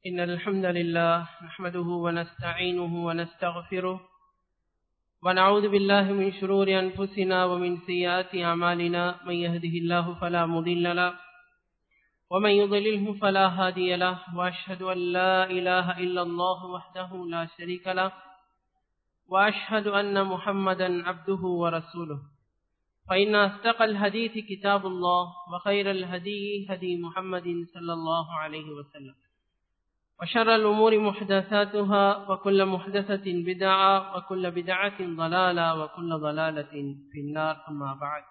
إن الحمد لله نحمده ونستعينه ونستغفره ونعوذ بالله من شرور أنفسنا ومن سيئات أعمالنا من يهده الله فلا مضل له ومن يضلله فلا هادي له وأشهد أن لا إله إلا الله وحده لا شريك له وأشهد أن محمدا عبده ورسوله فإن أصدق الحديث كتاب الله وخير الهدي هدي محمد صلى الله عليه وسلم وشر الأمور محدثاتها وكل محدثة بدعة وكل بدعة ضلالة وكل ضلالة في النار أما بعد.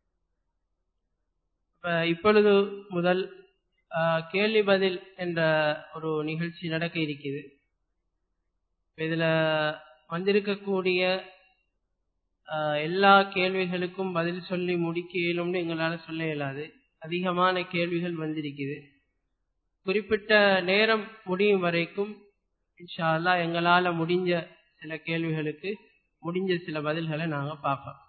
இப்பொழுது முதல் கேள்வி பதில் என்ற ஒரு நிகழ்ச்சி நடக்க இருக்குது. இதுல வந்திருக்கக்கூடிய எல்லா கேள்விகளுக்கும் பதில் சொல்லி முடிக்க இயலும்னு எங்களால சொல்ல இயலாது. அதிகமான கேள்விகள் வந்திருக்குது. குறிப்பிட்ட நேரம் முடியும் வரைக்கும் இன்ஷா அல்லாஹ் எங்களால முடிஞ்ச சில கேள்விகளுக்கு முடிஞ்ச சில பதில்களை நாங்க பார்ப்போம்.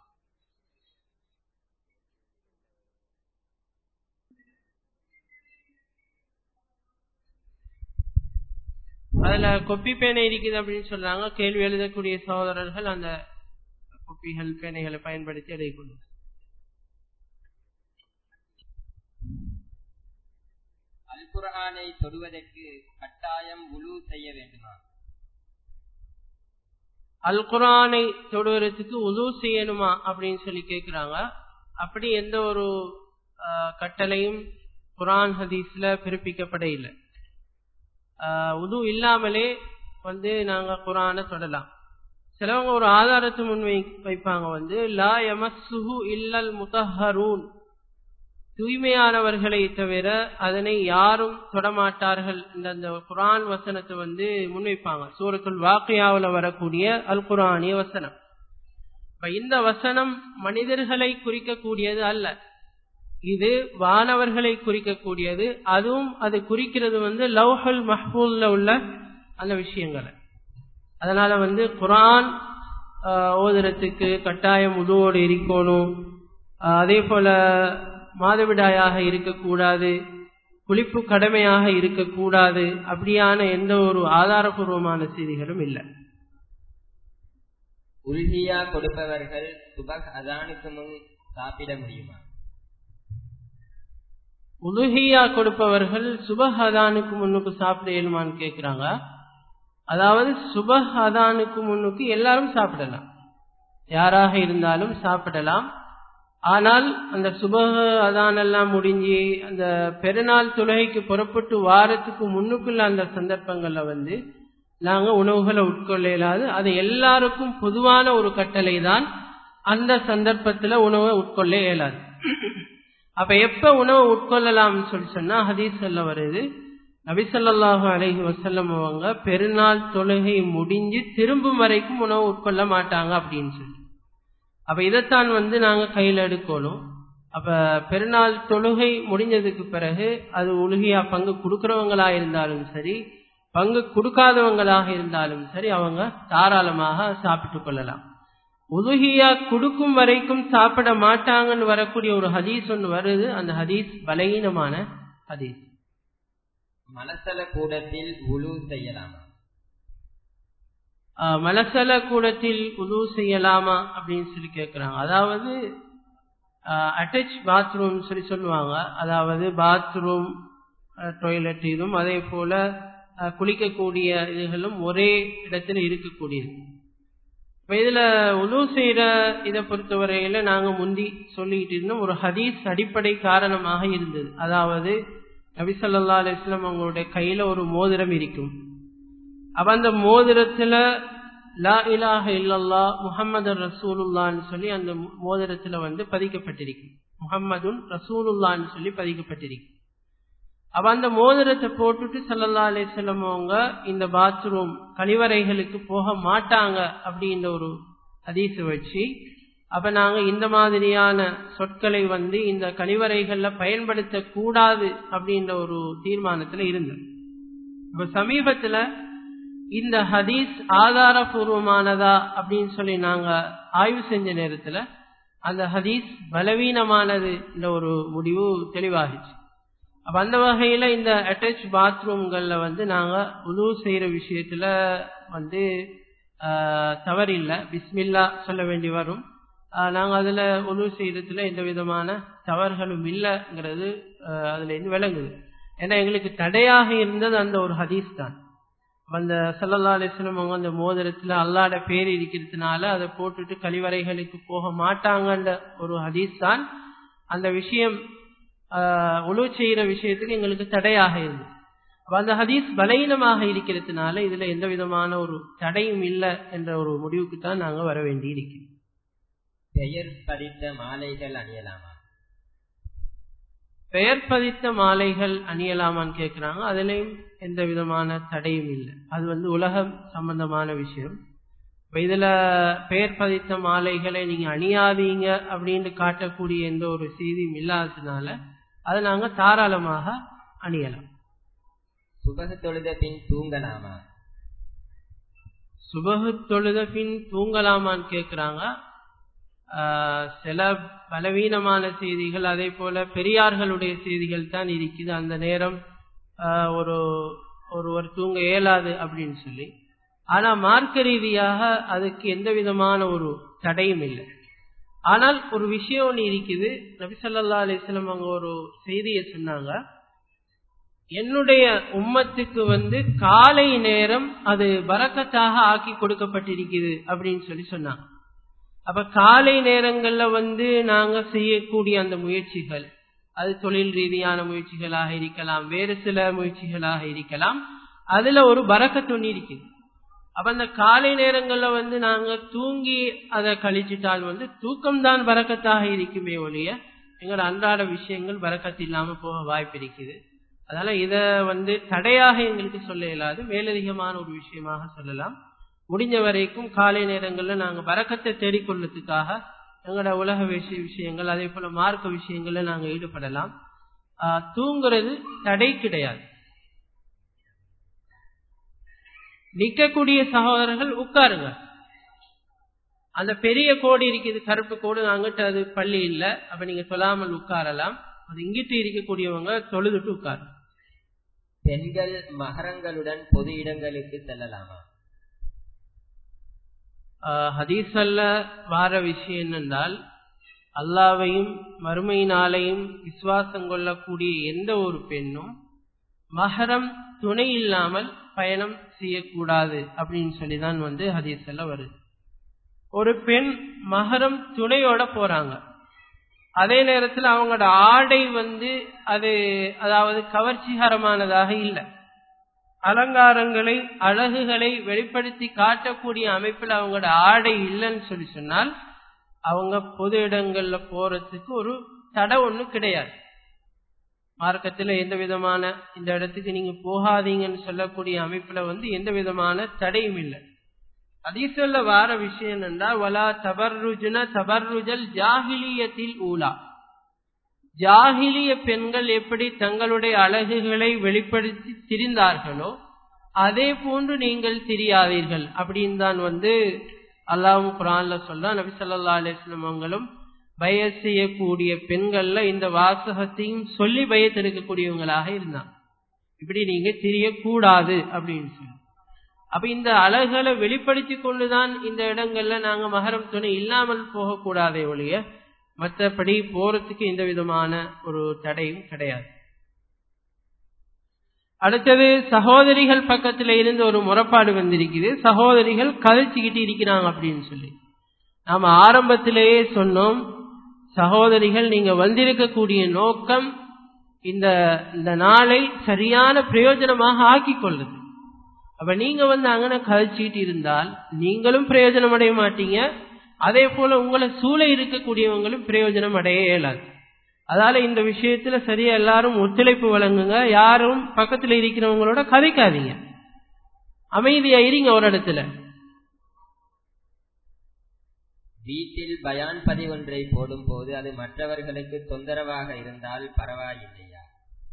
அதுல கொப்பி பேனை இருக்குது அப்படின்னு சொல்றாங்க. கேள்வி எழுதக்கூடிய சகோதரர்கள் அந்த கொப்பிகள் பேனைகளை பயன்படுத்தி எழுதிக்கொண்டு அல் குர்ஆனை தொடுவதற்கு கட்டாயம் வுலு செய்ய வேண்டுமா? அல் குர்ஆனை தொடுவதற்கு வுலு செய்யணுமா அப்படின்னு சொல்லி கேட்கிறாங்க. அப்படி எந்த ஒரு கட்டளையும் குர்ஆன் ஹதீஸ்ல பிறப்பிக்கப்பட இல்லை. வுது இல்லாமலே நாங்க குர்ஆனை தொடலாம். சிலவங்க ஒரு ஆதாரத்தை முன் வைப்பாங்க லா யமஸ்ஸுஹு இல்லல் முதஹ்ஹரூன், தூய்மையானவர்களை தவிர அதனை யாரும் தொடமாட்டார்கள். இந்த குர்ஆன் வசனத்தை முன்வைப்பாங்க. சூரத்துல் வாக்கியாவுல வரக்கூடிய அல் குர்ஆனிய வசனம். இந்த வசனம் மனிதர்களை குறிக்கக்கூடியது அல்ல, இது வானவர்களை குறிக்கக்கூடியது. அதுவும் அது குறிக்கிறது லவ்ஹுல் மஹ்பூல்ல உள்ள அந்த விஷயங்களை. அதனால குர்ஆன் ஓதுறதுக்கு கட்டாயம் உதுவோடு இருக்கணும். அதே போல மாதவிடாயாக இருக்கக்கூடாது, குளிப்பு கடமையாக இருக்கக்கூடாது. அப்படியான எந்த ஒரு ஆதாரபூர்வமான செய்திகளும் இல்லை. உல்ஹியா கொடுப்பவர்கள் சுபஹ் அதானுக்கு முன் சாப்பிட முடியுமா? உலுஹியா கொடுப்பவர்கள் சுபஹ் அதானுக்கு முன்னுக்கு சாப்பிட இயலுமான்னு கேட்கிறாங்க. அதாவது சுபஹ் அதானுக்கு முன்னுக்கு எல்லாரும் சாப்பிடலாம், யாராக இருந்தாலும் சாப்பிடலாம். ஆனால் அந்த சுபஹ் அதான் எல்லாம் முடிஞ்சு அந்த பெருநாள் தொழுகைக்கு புறப்பட்டு வாரத்துக்கு முன்னுக்குள்ள அந்த சந்தர்ப்பங்கள்ல நாங்க உணவுகளை உட்கொள்ள இயலாது. அது எல்லாருக்கும் பொதுவான ஒரு கட்டளை தான். அந்த சந்தர்ப்பத்துல உணவை உட்கொள்ள இயலாது. அப்ப எப்ப உணவு உட்கொள்ளலாம் சொன்னா ஹதீஸ்ல வருது, நபி ஸல்லல்லாஹு அலைஹி வஸல்லம் அவங்க பெருநாள் தொழுகை முடிஞ்சு திரும்பும் வரைக்கும் உணவு உட்கொள்ள மாட்டாங்க அப்படின்னு சொல்லி. அப்ப இதைத்தான் நாங்க கையில எடுக்கணும். அப்ப பெருநாள் தொழுகை முடிஞ்சதுக்கு பிறகு அது உலுஹியா பங்கு கொடுக்கறவங்களா இருந்தாலும் சரி, பங்கு கொடுக்காதவங்களாக இருந்தாலும் சரி, அவங்க தாராளமாக சாப்பிட்டு கொள்ளலாம். உலுஹியா கொடுக்கும் வரைக்கும் சாப்பிட மாட்டாங்கன்னு வரக்கூடிய ஒரு ஹதீஸ் ஒன்று வருது. அந்த ஹதீஸ் பலகீனமான ஹதீஸ். மலசல கூடத்தில் வுலு செய்யலாமா? மலசல கூடத்தில் உது செய்யலாமா அப்படின்னு சொல்லி கேட்கிறாங்க. அதாவது அட்டாச் பாத்ரூம் சொல்லி சொல்லுவாங்க. அதாவது பாத்ரூம் டாய்லெட் இதுவும் அதே போல குளிக்கக்கூடிய இதுகளும் ஒரே இடத்துல இருக்கக்கூடியது. இதுல உது செய்யற இதை பொறுத்தவரையில நாங்க முந்தி சொல்லிட்டு இருந்தோம், ஒரு ஹதீஸ் அடிப்படை காரணமாக இருந்தது. அதாவது நபி ஸல்லல்லாஹு அலைஹி வஸல்லம் அவங்களுடைய கையில ஒரு மோதிரம் இருக்கும். அப்ப அந்த மோதிரத்துல லா இலாஹ இல்லல்லாஹ் முஹம்மது ரசூலுல்லாஹ்னு சொல்லி அந்த மோதிரத்துல பதிக்கப்பட்டிருக்கு. முஹம்மதுன் ரசூலுல்லாஹ்னு சொல்லி பதிக்கப்பட்டிருக்கு. அப்ப அந்த மோதிரத்தை போட்டுட்டு ஸல்லல்லாஹு அலைஹி வஸல்லம் அவங்க இந்த பாத்ரூம் கழிவறைகளுக்கு போக மாட்டாங்க அப்படின்ற ஒரு ஹதீஸ வச்சு, அப்ப நாங்க இந்த மாதிரியான சொற்களை இந்த கழிவறைகள்ல பயன்படுத்த கூடாது அப்படின்ற ஒரு தீர்மானத்துல இருந்தோம். இப்ப சமீபத்துல இந்த ஹதீஸ் ஆதாரபூர்வமானதா அப்படின்னு சொல்லி நாங்க ஆய்வு செஞ்ச நேரத்துல அந்த ஹதீஸ் பலவீனமானது என்ற ஒரு முடிவு தெளிவாகிச்சு. அப்ப அந்த வகையில இந்த அட்டாச் பாத்ரூம்கள்ல வந்து நாங்க உது செய்யற விஷயத்துல வந்து தவறில்லை, பிஸ்மில்லா சொல்ல வேண்டி வரும். நாங்க அதுல உது செய்யறதுல எந்த விதமான தவறுகளும் இல்லைங்கிறது அதுல இருந்து விளங்குது. ஏன்னா எங்களுக்கு தடையாக இருந்தது அந்த ஒரு ஹதீஸ் தான். அந்த ஸல்லல்லாஹு அலைஹி வஸல்லம் அவங்க அந்த மோதிரத்துல அல்லாஹ்ட பேர் இருக்கிறதுனால அதை போட்டுட்டு கழிவறைகளுக்கு போக மாட்டாங்கன்ற ஒரு ஹதீஸ் தான் அந்த விஷயம் உலு செய்யற விஷயத்துக்கு எங்களுக்கு தடையாக இருந்தது. அந்த ஹதீஸ் பலவீனமாக இருக்கிறதுனால இதுல எந்த விதமான ஒரு தடையும் இல்லை என்ற ஒரு முடிவுக்கு தான் நாங்க வர வேண்டி இருக்கிறோம். பெயர் பதித்த மாலைகள் அணியலாமா? பெயர் பதித்த மாலைகள் அணியலாமான்னு கேட்கிறாங்க. அதுலயும் எந்த விதமான தடையும் இல்லை. அது வந்து உலகம் சம்பந்தமான விஷயம். இதுல பெயர் பதித்த மாலைகளை நீங்க அணியாதீங்க அப்படின்னு காட்டக்கூடிய எந்த ஒரு செய்தியும் இல்லாததுனால அதை நாங்க தாராளமாக அணியலாம். சுபஹ் தொழுத பின் தூங்கலாமா? சுபஹ் தொழுத பின் தூங்கலாமான்னு கேட்கிறாங்க. சில பலவீனமான செய்திகள், அதே போல பெரியார்களுடைய செய்திகள் தான் இருக்குது. அந்த நேரம் ஒருவர் தூங்க இயலாது அப்படின்னு சொல்லி. ஆனா மார்க்க ரீதியாக அதுக்கு எந்த விதமான ஒரு தடையும் இல்லை. ஆனால் ஒரு விஷயம் ஒன்று இருக்குது. நபி ஸல்லல்லாஹு அலைஹி வஸல்லம் அவங்க ஒரு செய்தியை சொன்னாங்க, என்னுடைய உம்மத்துக்கு வந்து காலை நேரம் அது பரக்கத்தாக ஆக்கி கொடுக்கப்பட்டிருக்குது அப்படின்னு சொல்லி சொன்னாங்க. அப்ப காலை நேரங்கள்ல வந்து நாங்க செய்யக்கூடிய அந்த முயற்சிகள், அது தொழில் ரீதியான முயற்சிகளாக இருக்கலாம், வேறு சில முயற்சிகளாக இருக்கலாம், அதுல ஒரு பரக்கத்து இருக்குது. அப்ப அந்த காலை நேரங்கள்ல வந்து நாங்க தூங்கி அதை கழிச்சிட்டால் வந்து தூக்கம்தான் பரக்கத்தாக இருக்குமே ஒழிய எங்களோட அன்றாட விஷயங்கள் பரக்கத்து இல்லாம போக வாய்ப்பு இருக்குது. அதனால இத வந்து தடையாக எங்களுக்கு சொல்ல இயலாது, மேலதிகமான ஒரு விஷயமாக சொல்லலாம். முடிஞ்ச வரைக்கும் காலை நேரங்கள்ல நாங்க பரக்கத்தை தேடிக்கொள்றதுக்காக எங்களோட உலக விஷயங்கள், அதே போல மார்க்க விஷயங்கள்ல நாங்க ஈடுபடலாம். தூங்குறது தடை கிடையாது. நிக்கக்கூடிய சகோதரர்கள் உட்காருங்க. அந்த பெரிய கோடு இருக்குது, கருப்பு கோடு, அங்கிட்ட அது பள்ளி இல்ல, அப்ப நீங்க சொல்லாமல் உட்காரலாம். அது இங்கிட்டு இருக்கக்கூடியவங்க தொழுதுட்டு உட்காரு. பெண்கள் மஹரங்களுடன் பொது இடங்களுக்கு செல்லலாமா? ஹதீஸ்ல வார விஷயம் என்னென்றால், அல்லாஹ்வையும் மறுமையினாலையும் விசுவாசம் கொள்ளக்கூடிய எந்த ஒரு பெண்ணும் மஹரம் துணை இல்லாமல் பயணம் செய்யக்கூடாது அப்படின்னு சொல்லிதான் வந்து ஹதீஸ்ல வருது. ஒரு பெண் மஹரம் துணையோட போறாங்க, அதே நேரத்தில் அவங்களோட ஆடை வந்து அதாவது கவர்ச்சிகரமானதாக இல்லை, அலங்காரங்களை அழகுகளை வெளிப்படுத்தி காட்டக்கூடிய அமைப்பில் அவங்களோட ஆடை இல்லைன்னு சொல்லி சொன்னால் அவங்க பொது இடங்கள்ல போறதுக்கு ஒரு தடை ஒண்ணு கிடையாது. மார்க்கத்துல எந்த விதமான இந்த இடத்துக்கு நீங்க போகாதீங்கன்னு சொல்லக்கூடிய அமைப்புல வந்து எந்த விதமான தடையும் இல்லை. ஹதீஸ்ல வார விஷயம் என்னன்னா, வலா தபர்ருஜ்ன தபர்ருஜல் ஜாஹிலியத்தில் ஊலா, ஜாஹிலிய பெண்கள் எப்படி தங்களுடைய அழகுகளை வெளிப்படுத்தி திரிந்தார்களோ அதே போன்று நீங்கள் திரியாதீர்கள் அப்படின்னு தான் வந்து அல்லாஹ் குர்ஆன்ல சொல்றான். நபி ஸல்லல்லாஹு அலைஹி வஸல்லம் அவங்களும் பைஅத் செய்யக்கூடிய பெண்கள்ல இந்த வாசகத்தையும் சொல்லி பைஅத் எடுக்கக்கூடியவங்களாக இருந்தாங்க. இப்படி நீங்க திரியக்கூடாது அப்படின்னு சொல்லி. அப்ப இந்த அழகுகளை வெளிப்படுத்தி கொண்டுதான் இந்த இடங்கள்ல நாங்க மஹரம் துணை இல்லாமல் போகக்கூடாதே ஒழிய மற்றபடி போறதுக்கு எந்த விதமான ஒரு தடையும் கிடையாது. அடுத்தது சகோதரிகள் பக்கத்துல இருந்து ஒரு முறைப்பாடு வந்திருக்குது. சகோதரிகள் கதைச்சுக்கிட்டு இருக்கிறாங்க அப்படின்னு சொல்லி நாம ஆரம்பத்திலேயே சொன்னோம், சகோதரிகள் நீங்க வந்திருக்கக்கூடிய நோக்கம் இந்த நாளை சரியான பிரயோஜனமாக ஆக்கிக் கொள்ளுது. அப்ப நீங்க வந்து அங்கன கதைச்சுக்கிட்டு இருந்தால் நீங்களும் பிரயோஜனம் அடைய மாட்டீங்க, அதே போல உங்களை சூழ இருக்கக்கூடியவங்களும் பிரயோஜனம் அடைய இயலாது. அதனால இந்த விஷயத்துல சரியா எல்லாரும் ஒத்துழைப்பு வழங்குங்க. யாரும் பக்கத்துல இருக்கிறவங்களோட கதைக்காதீங்க, அமைதியா இருங்க ஒரு இடத்துல. வீட்டில் பயான் பதிவொன்றை போடும் போது அது மற்றவர்களுக்கு தொந்தரவாக இருந்தால் பரவாயில்லையா?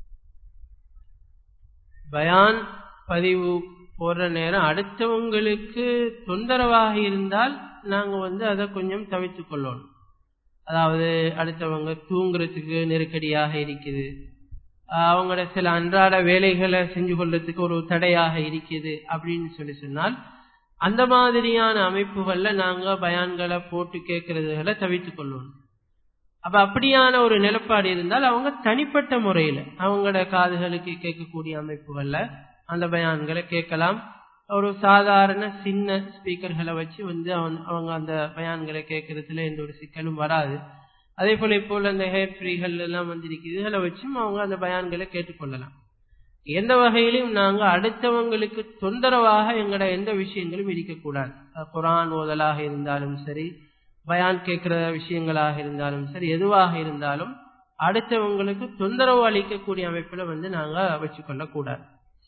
பயான் பதிவு போடுற நேரம் அடுத்தவங்களுக்கு தொந்தரவாக இருந்தால் நாங்க வந்து அதை கொஞ்சம் தவிர்த்துக் கொள்ளணும். அதாவது அடுத்தவங்க தூங்குறதுக்கு நெருக்கடியாக இருக்குது, அவங்களோட சில அன்றாட வேலைகளை செஞ்சு கொள்றதுக்கு ஒரு தடையாக இருக்குது அப்படின்னு சொன்னால் அந்த மாதிரியான அமைப்புகள்ல நாங்க பயான்களை போட்டு கேட்கறதுகளை தவிர்த்துக் கொள்ளணும். அப்ப அப்படியான ஒரு நிலைப்பாடு இருந்தால் அவங்க தனிப்பட்ட முறையில அவங்களோட காதுகளுக்கு கேட்கக்கூடிய அமைப்புகள்ல அந்த பயான்களை கேட்கலாம். ஒரு சாதாரண சின்ன ஸ்பீக்கர்களை வச்சு அவங்க அந்த பயான்களை கேட்கறதுல எந்த ஒரு சிக்கலும் வராது. அதே போல இப்போ அந்த ஹேர் ஃப்ரீகள் எல்லாம் வந்திருக்கு, இதுகளை வச்சும் அவங்க அந்த பயான்களை கேட்டுக்கொள்ளலாம். எந்த வகையிலும் நாங்க அடுத்தவங்களுக்கு தொந்தரவாக எங்கட எந்த விஷயங்களும் இருக்கக்கூடாது. குர்ஆன் ஓதலாக இருந்தாலும் சரி, பயான் கேட்கிற விஷயங்களாக இருந்தாலும் சரி, எதுவாக இருந்தாலும் அடுத்தவங்களுக்கு தொந்தரவு அளிக்கக்கூடிய அமைப்புல நாங்க வச்சுக்கொள்ள கூடாது.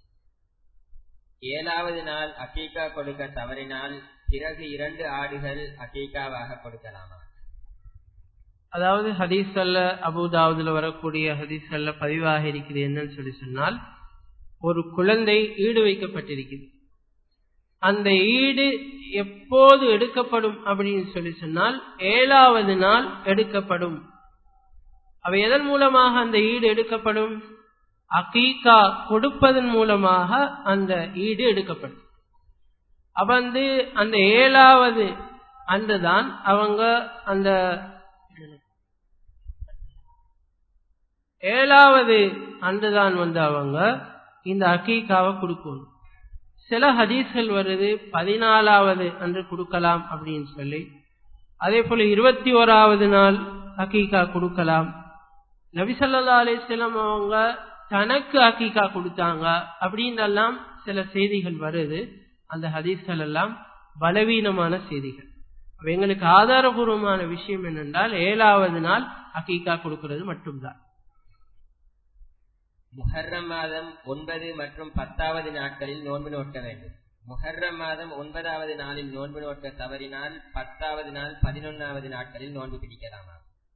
7வது நாள் அகீகா கொடுக்க தவறினால் பிறகு 2 ஆடுகள் அகீகாவாக கொடுக்கலாமா? அதாவது ஹதீஸ்கள்ல அபூதாவுதுல வரக்கூடிய ஹதீஸ்கள்ல பதிவாக இருக்குது என்னன்னு சொன்னால், ஒரு குழந்தை ஈடு வைக்கப்பட்டிருக்குது. அந்த ஈடு எப்போது எடுக்கப்படும் அப்படின்னு சொன்னால் 7வது நாள் எடுக்கப்படும். அவ எதன் மூலமாக அந்த ஈடு எடுக்கப்படும்? அகீகா கொடுப்பதன் மூலமாக அந்த ஈடு எடுக்கப்படும். அப்ப அந்த 7வது அன்றுதான் அவங்க அந்த 7வது அன்றுதான் அவங்க இந்த அகீகாவை கொடுக்கணும். சில ஹதீஸ்கள் வருது 14வது அன்று கொடுக்கலாம் அப்படின்னு சொல்லி. அதே போல 21வது நாள் அகீகா கொடுக்கலாம். நபி ஸல்லல்லாஹு அலைஹி வஸல்லம் அவங்க தனக்கு அகீகா கொடுத்தாங்க அப்படின்னு எல்லாம் சில செய்திகள் வருது. அந்த ஹதீஸ்கள் எல்லாம் பலவீனமான செய்திகள். எங்களுக்கு ஆதாரபூர்வமான விஷயம் என்னென்றால் 7வது நாள் அகீகா கொடுக்கிறது மட்டும்தான். முஹர்ரம் மாதம் 9 மற்றும் 10வது நாட்களில் நோன்பு நோக்க வேண்டும். முஹர்ரம் மாதம் 9வது நாளில் நோன்பு நோக்க தவறினால் 10வது நாள் 11வது நாட்களில் நோன்பு பிடிக்கலாமா?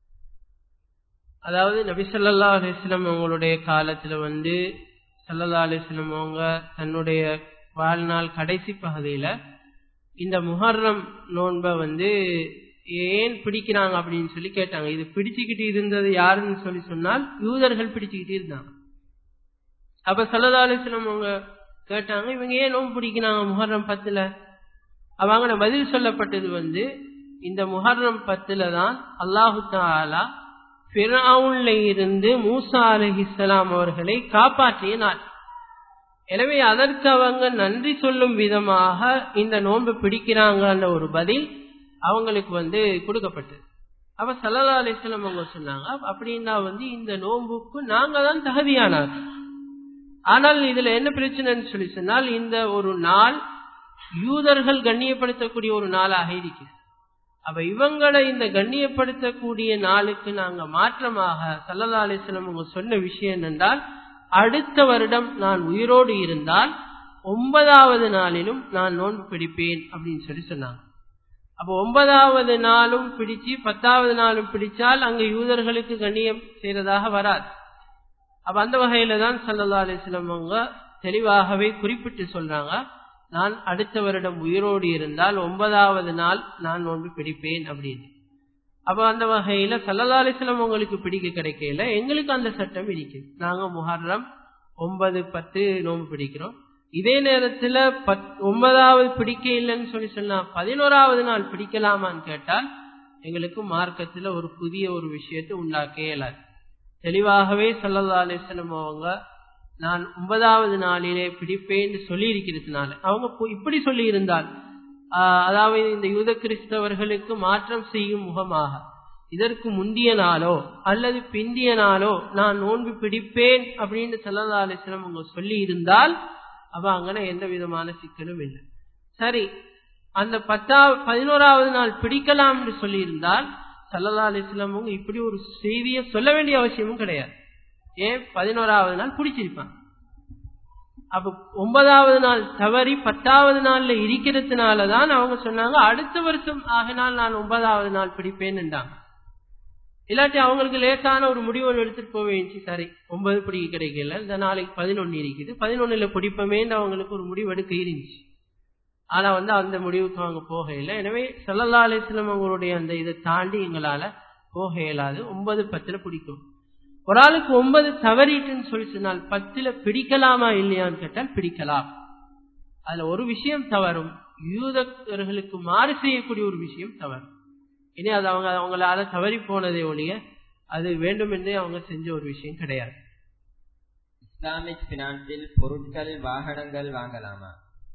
அதாவது நபி ஸல்லல்லாஹு அலைஹி வஸல்லம் அவங்களுடைய காலத்துல ஸல்லல்லாஹு அலைஹி வஸல்லம் அவங்க தன்னுடைய வாழ்நாள் கடைசி பகுதியில இந்த முஹர்ரம் நோன்பை ஏன் பிடிக்கிறாங்க அப்படின்னு சொல்லி கேட்டாங்க. இது பிடிச்சுக்கிட்டு இருந்தது யாருன்னு சொல்லி சொன்னால் யூதர்கள் பிடிச்சுக்கிட்டு இருந்தாங்க. அப்ப ஸல்லல்லாஹு அலைஹி வஸல்லம் அவங்க கேட்டாங்க, இவங்க ஏன் நோன்பு பிடிக்கிறாங்க முஹர்ரம் 10ல? அவங்க பதில் சொல்லப்பட்டது இந்த முஹர்ரம் 10ல தான் அல்லாஹு தஆலா ஃபிரௌன்ல இருந்து மூசா அலைஹிஸ்ஸலாம் அவர்களை காப்பாற்றிய நாள். எனவே அதற்கு அவங்க நன்றி சொல்லும் விதமாக இந்த நோன்பு பிடிக்கிறாங்கன்ற ஒரு பதில் அவங்களுக்கு கொடுக்கப்பட்டது. அப்ப ஸல்லல்லாஹு அலைஹி வஸல்லம் அவங்க சொன்னாங்க, அப்படின்னா இந்த நோன்புக்கு நாங்க தான் தகுதியானார். ஆனால் இதுல என்ன பிரச்சனைன்னு சொல்லி சொன்னால், இந்த ஒரு நாள் யூதர்கள் கண்ணியப்படுத்தக்கூடிய ஒரு நாளாக இருக்கிறது. அப்ப இவங்களை இந்த கண்ணியப்படுத்தக்கூடிய நாளுக்கு நாங்க மாற்றமாக ஸல்லல்லாஹு அலைஹி வஸல்லம் அவங்க சொன்ன விஷயம் என்னென்றால், அடுத்த வருடம் நான் உயிரோடு இருந்தால் 9வது நாளிலும் நான் நோன்பு பிடிப்பேன் அப்படின்னு சொல்லி சொன்னாங்க. அப்ப 9வது நாளும் பிடிச்சு 10வது நாளும் பிடிச்சால் அங்க யூதர்களுக்கு கண்ணியம் செய்யறதாக வராது. அப்ப அந்த வகையில தான் ஸல்லல்லாஹு அலைஹி வஸல்லம் அவங்க தெளிவாகவே குறிப்பிட்டு சொல்றாங்க, நான் அடுத்த வருடம் உயிரோடு இருந்தால் 9வது நாள் நான் நோன்பு பிடிப்பேன் அப்படின்னு. அப்ப அந்த வகையில ஸல்லல்லாஹு அலைஹி வஸல்லம் உங்களுக்கு பிடிக்க கிடைக்கல, எங்களுக்கு அந்த சட்டம் இருக்குது. நாங்க முஹர்ரம் 9, 10 நோன்பு பிடிக்கிறோம். இதே நேரத்துல 9வது பிடிக்க இல்லைன்னு சொல்லி சொன்னா 11வது நாள் பிடிக்கலாமான்னு கேட்டால் எங்களுக்கு மார்க்கத்துல ஒரு புதிய ஒரு விஷயத்தை உண்டாக்க இயலாது. தெளிவாகவே ஸல்லல்லாஹு அலைஹி வஸல்லம் அவங்க நான் 9வது நாளிலே பிடிப்பேன்னு சொல்லி இருக்கிறதுனால, அவங்க இப்படி சொல்லி இருந்தால், அதாவது இந்த யூத கிறிஸ்தவர்களுக்கு மாற்றம் செய்யும் முகமாக இதற்கு முந்திய நாளோ அல்லது பிந்திய நாளோ நான் நோன்பு பிடிப்பேன் அப்படின்னு ஸல்லல்லாஹு அலைஹி வஸல்லம் அவங்க சொல்லி இருந்தால் அப்ப அங்கன எந்த விதமான சிக்கலும் இல்லை. சரி, அந்த 11வது நாள் பிடிக்கலாம் என்று சொல்லி இருந்தால் ஸல்லல்லாஹு அலைஹி வஸல்லம் அவங்க இப்படி ஒரு செய்தியை சொல்ல வேண்டிய அவசியமும் கிடையாது. ஏன் 11வது நாள் பிடிச்சிருப்பாங்க. அப்ப 9வது நாள் தவறி 10வது நாள்ல இருக்கிறதுனாலதான் அவங்க சொன்னாங்க அடுத்த வருஷம் ஆகினால் நான் 9வது நாள் பிடிப்பேன் என்றாங்க. இல்லாட்டி அவங்களுக்கு லேசான ஒரு முடிவு எடுத்துட்டு போவேச்சு. சரி, 9 பிடிக்க கிடைக்கல, இந்த நாளைக்கு 11 இருக்குது, 11ல பிடிப்பமேன்னு அவங்களுக்கு ஒரு முடிவு எடுக்க இருந்துச்சு. ஆனா அந்த முடிவுக்கு அவங்க போக இல்லை. எனவே ஸல்லல்லாஹு அலைஹி வஸல்லம் அவங்களுடைய அந்த இதை தாண்டி எங்களால போக இயலாது. 9, 10ல பிடிக்கும். ஒரு ஆளுக்கு 9 தவறிட்டுன்னு சொல்லி சொன்னால் 10ல பிடிக்கலாமா இல்லையான்னு கேட்டால் பிடிக்கலாம். அதுல ஒரு விஷயம் தவறும், யூதர்களுக்கு மாறு செய்யக்கூடிய ஒரு விஷயம் தவறும். இனி அது அவங்களால தவறி போனதே ஒழிய அது வேண்டுமென்றே அவங்க செஞ்ச ஒரு விஷயம் கிடையாது. இஸ்லாமிக் பினான்சில் பொருட்கள் வாகனங்கள் வாங்கலாமா?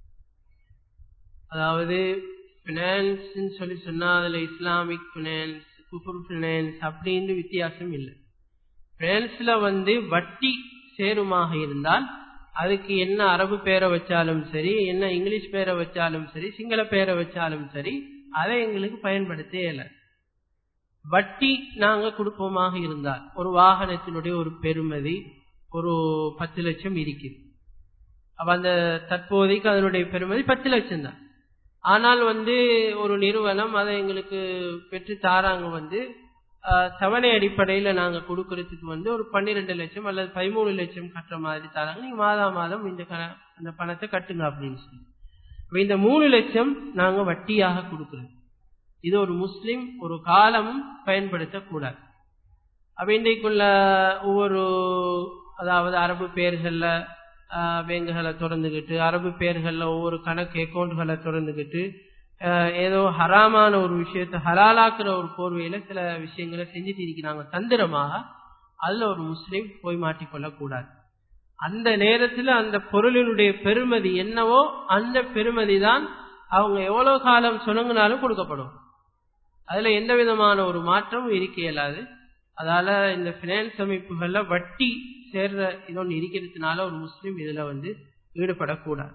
அதாவது பினான்ஸ் சொல்லி சொன்னா அதுல இஸ்லாமிக் பினான்ஸ், குஃபுர் பினான்ஸ் அப்படின்னு வித்தியாசம் இல்லை. பினான்ஸ்ல வட்டி சேருமாக இருந்தால் அதுக்கு என்ன அரபு பேரை வச்சாலும் சரி, என்ன இங்கிலீஷ் பேரை வச்சாலும் சரி, சிங்கள பேரை வச்சாலும் சரி, அதை எங்களுக்கு பயன்படுத்த இயல. வட்டி நாங்க கொடுப்போமாக இருந்தால் ஒரு வாகனத்தினுடைய ஒரு பெறுமதி ஒரு 10 லட்சம் இருக்குது. அப்ப அந்த தற்போதைக்கு அதனுடைய பெறுமதி 10 லட்சம் தான். ஆனால் ஒரு நிறுவனம் அதை எங்களுக்கு பெற்று தாராங்க தவணை அடிப்படையில நாங்க கொடுக்கறதுக்கு ஒரு 12 லட்சம் அல்லது 13 லட்சம் கட்டுற மாதிரி தாராங்க. நீங்க மாதம் அந்த பணத்தை கட்டுங்க அப்படின்னு சொல்லி இந்த 3 லட்சம் நாங்க வட்டியாக கொடுக்கிறோம். இது ஒரு முஸ்லிம் ஒரு காலமும் பயன்படுத்தக்கூடாது. அப்ப இன்றைக்குள்ள ஒவ்வொரு அதாவது அரபு பேர்கள்ல பேங்குகளை திறந்துகிட்டு, அரபு பேர்கள்ல ஒவ்வொரு கணக்கு அக்கௌண்ட்களை திறந்துகிட்டு ஏதோ ஹராமான ஒரு விஷயத்தை ஹலாலாக்குற ஒரு போர்வையில சில விஷயங்களை செஞ்சுட்டு இருக்கிறாங்க தந்திரமாக. அதுல ஒரு முஸ்லிம் போய் மாட்டிக்கொள்ள கூடாது. அந்த நேரத்துல அந்த பொருளினுடைய பெறுமதி என்னவோ அந்த பெறுமதி தான் அவங்க எவ்வளவு காலம் சொன்னங்கனாலும் கொடுக்கப்படும். அதுல எந்த விதமான ஒரு மாற்றமும் இருக்க இயலாது. அதால இந்த பினான்ஸ் அமைப்புகள்ல வட்டி சேர்ற இதொன்னு இருக்கிறதுனால ஒரு முஸ்லிம் இதுல ஈடுபடக்கூடாது.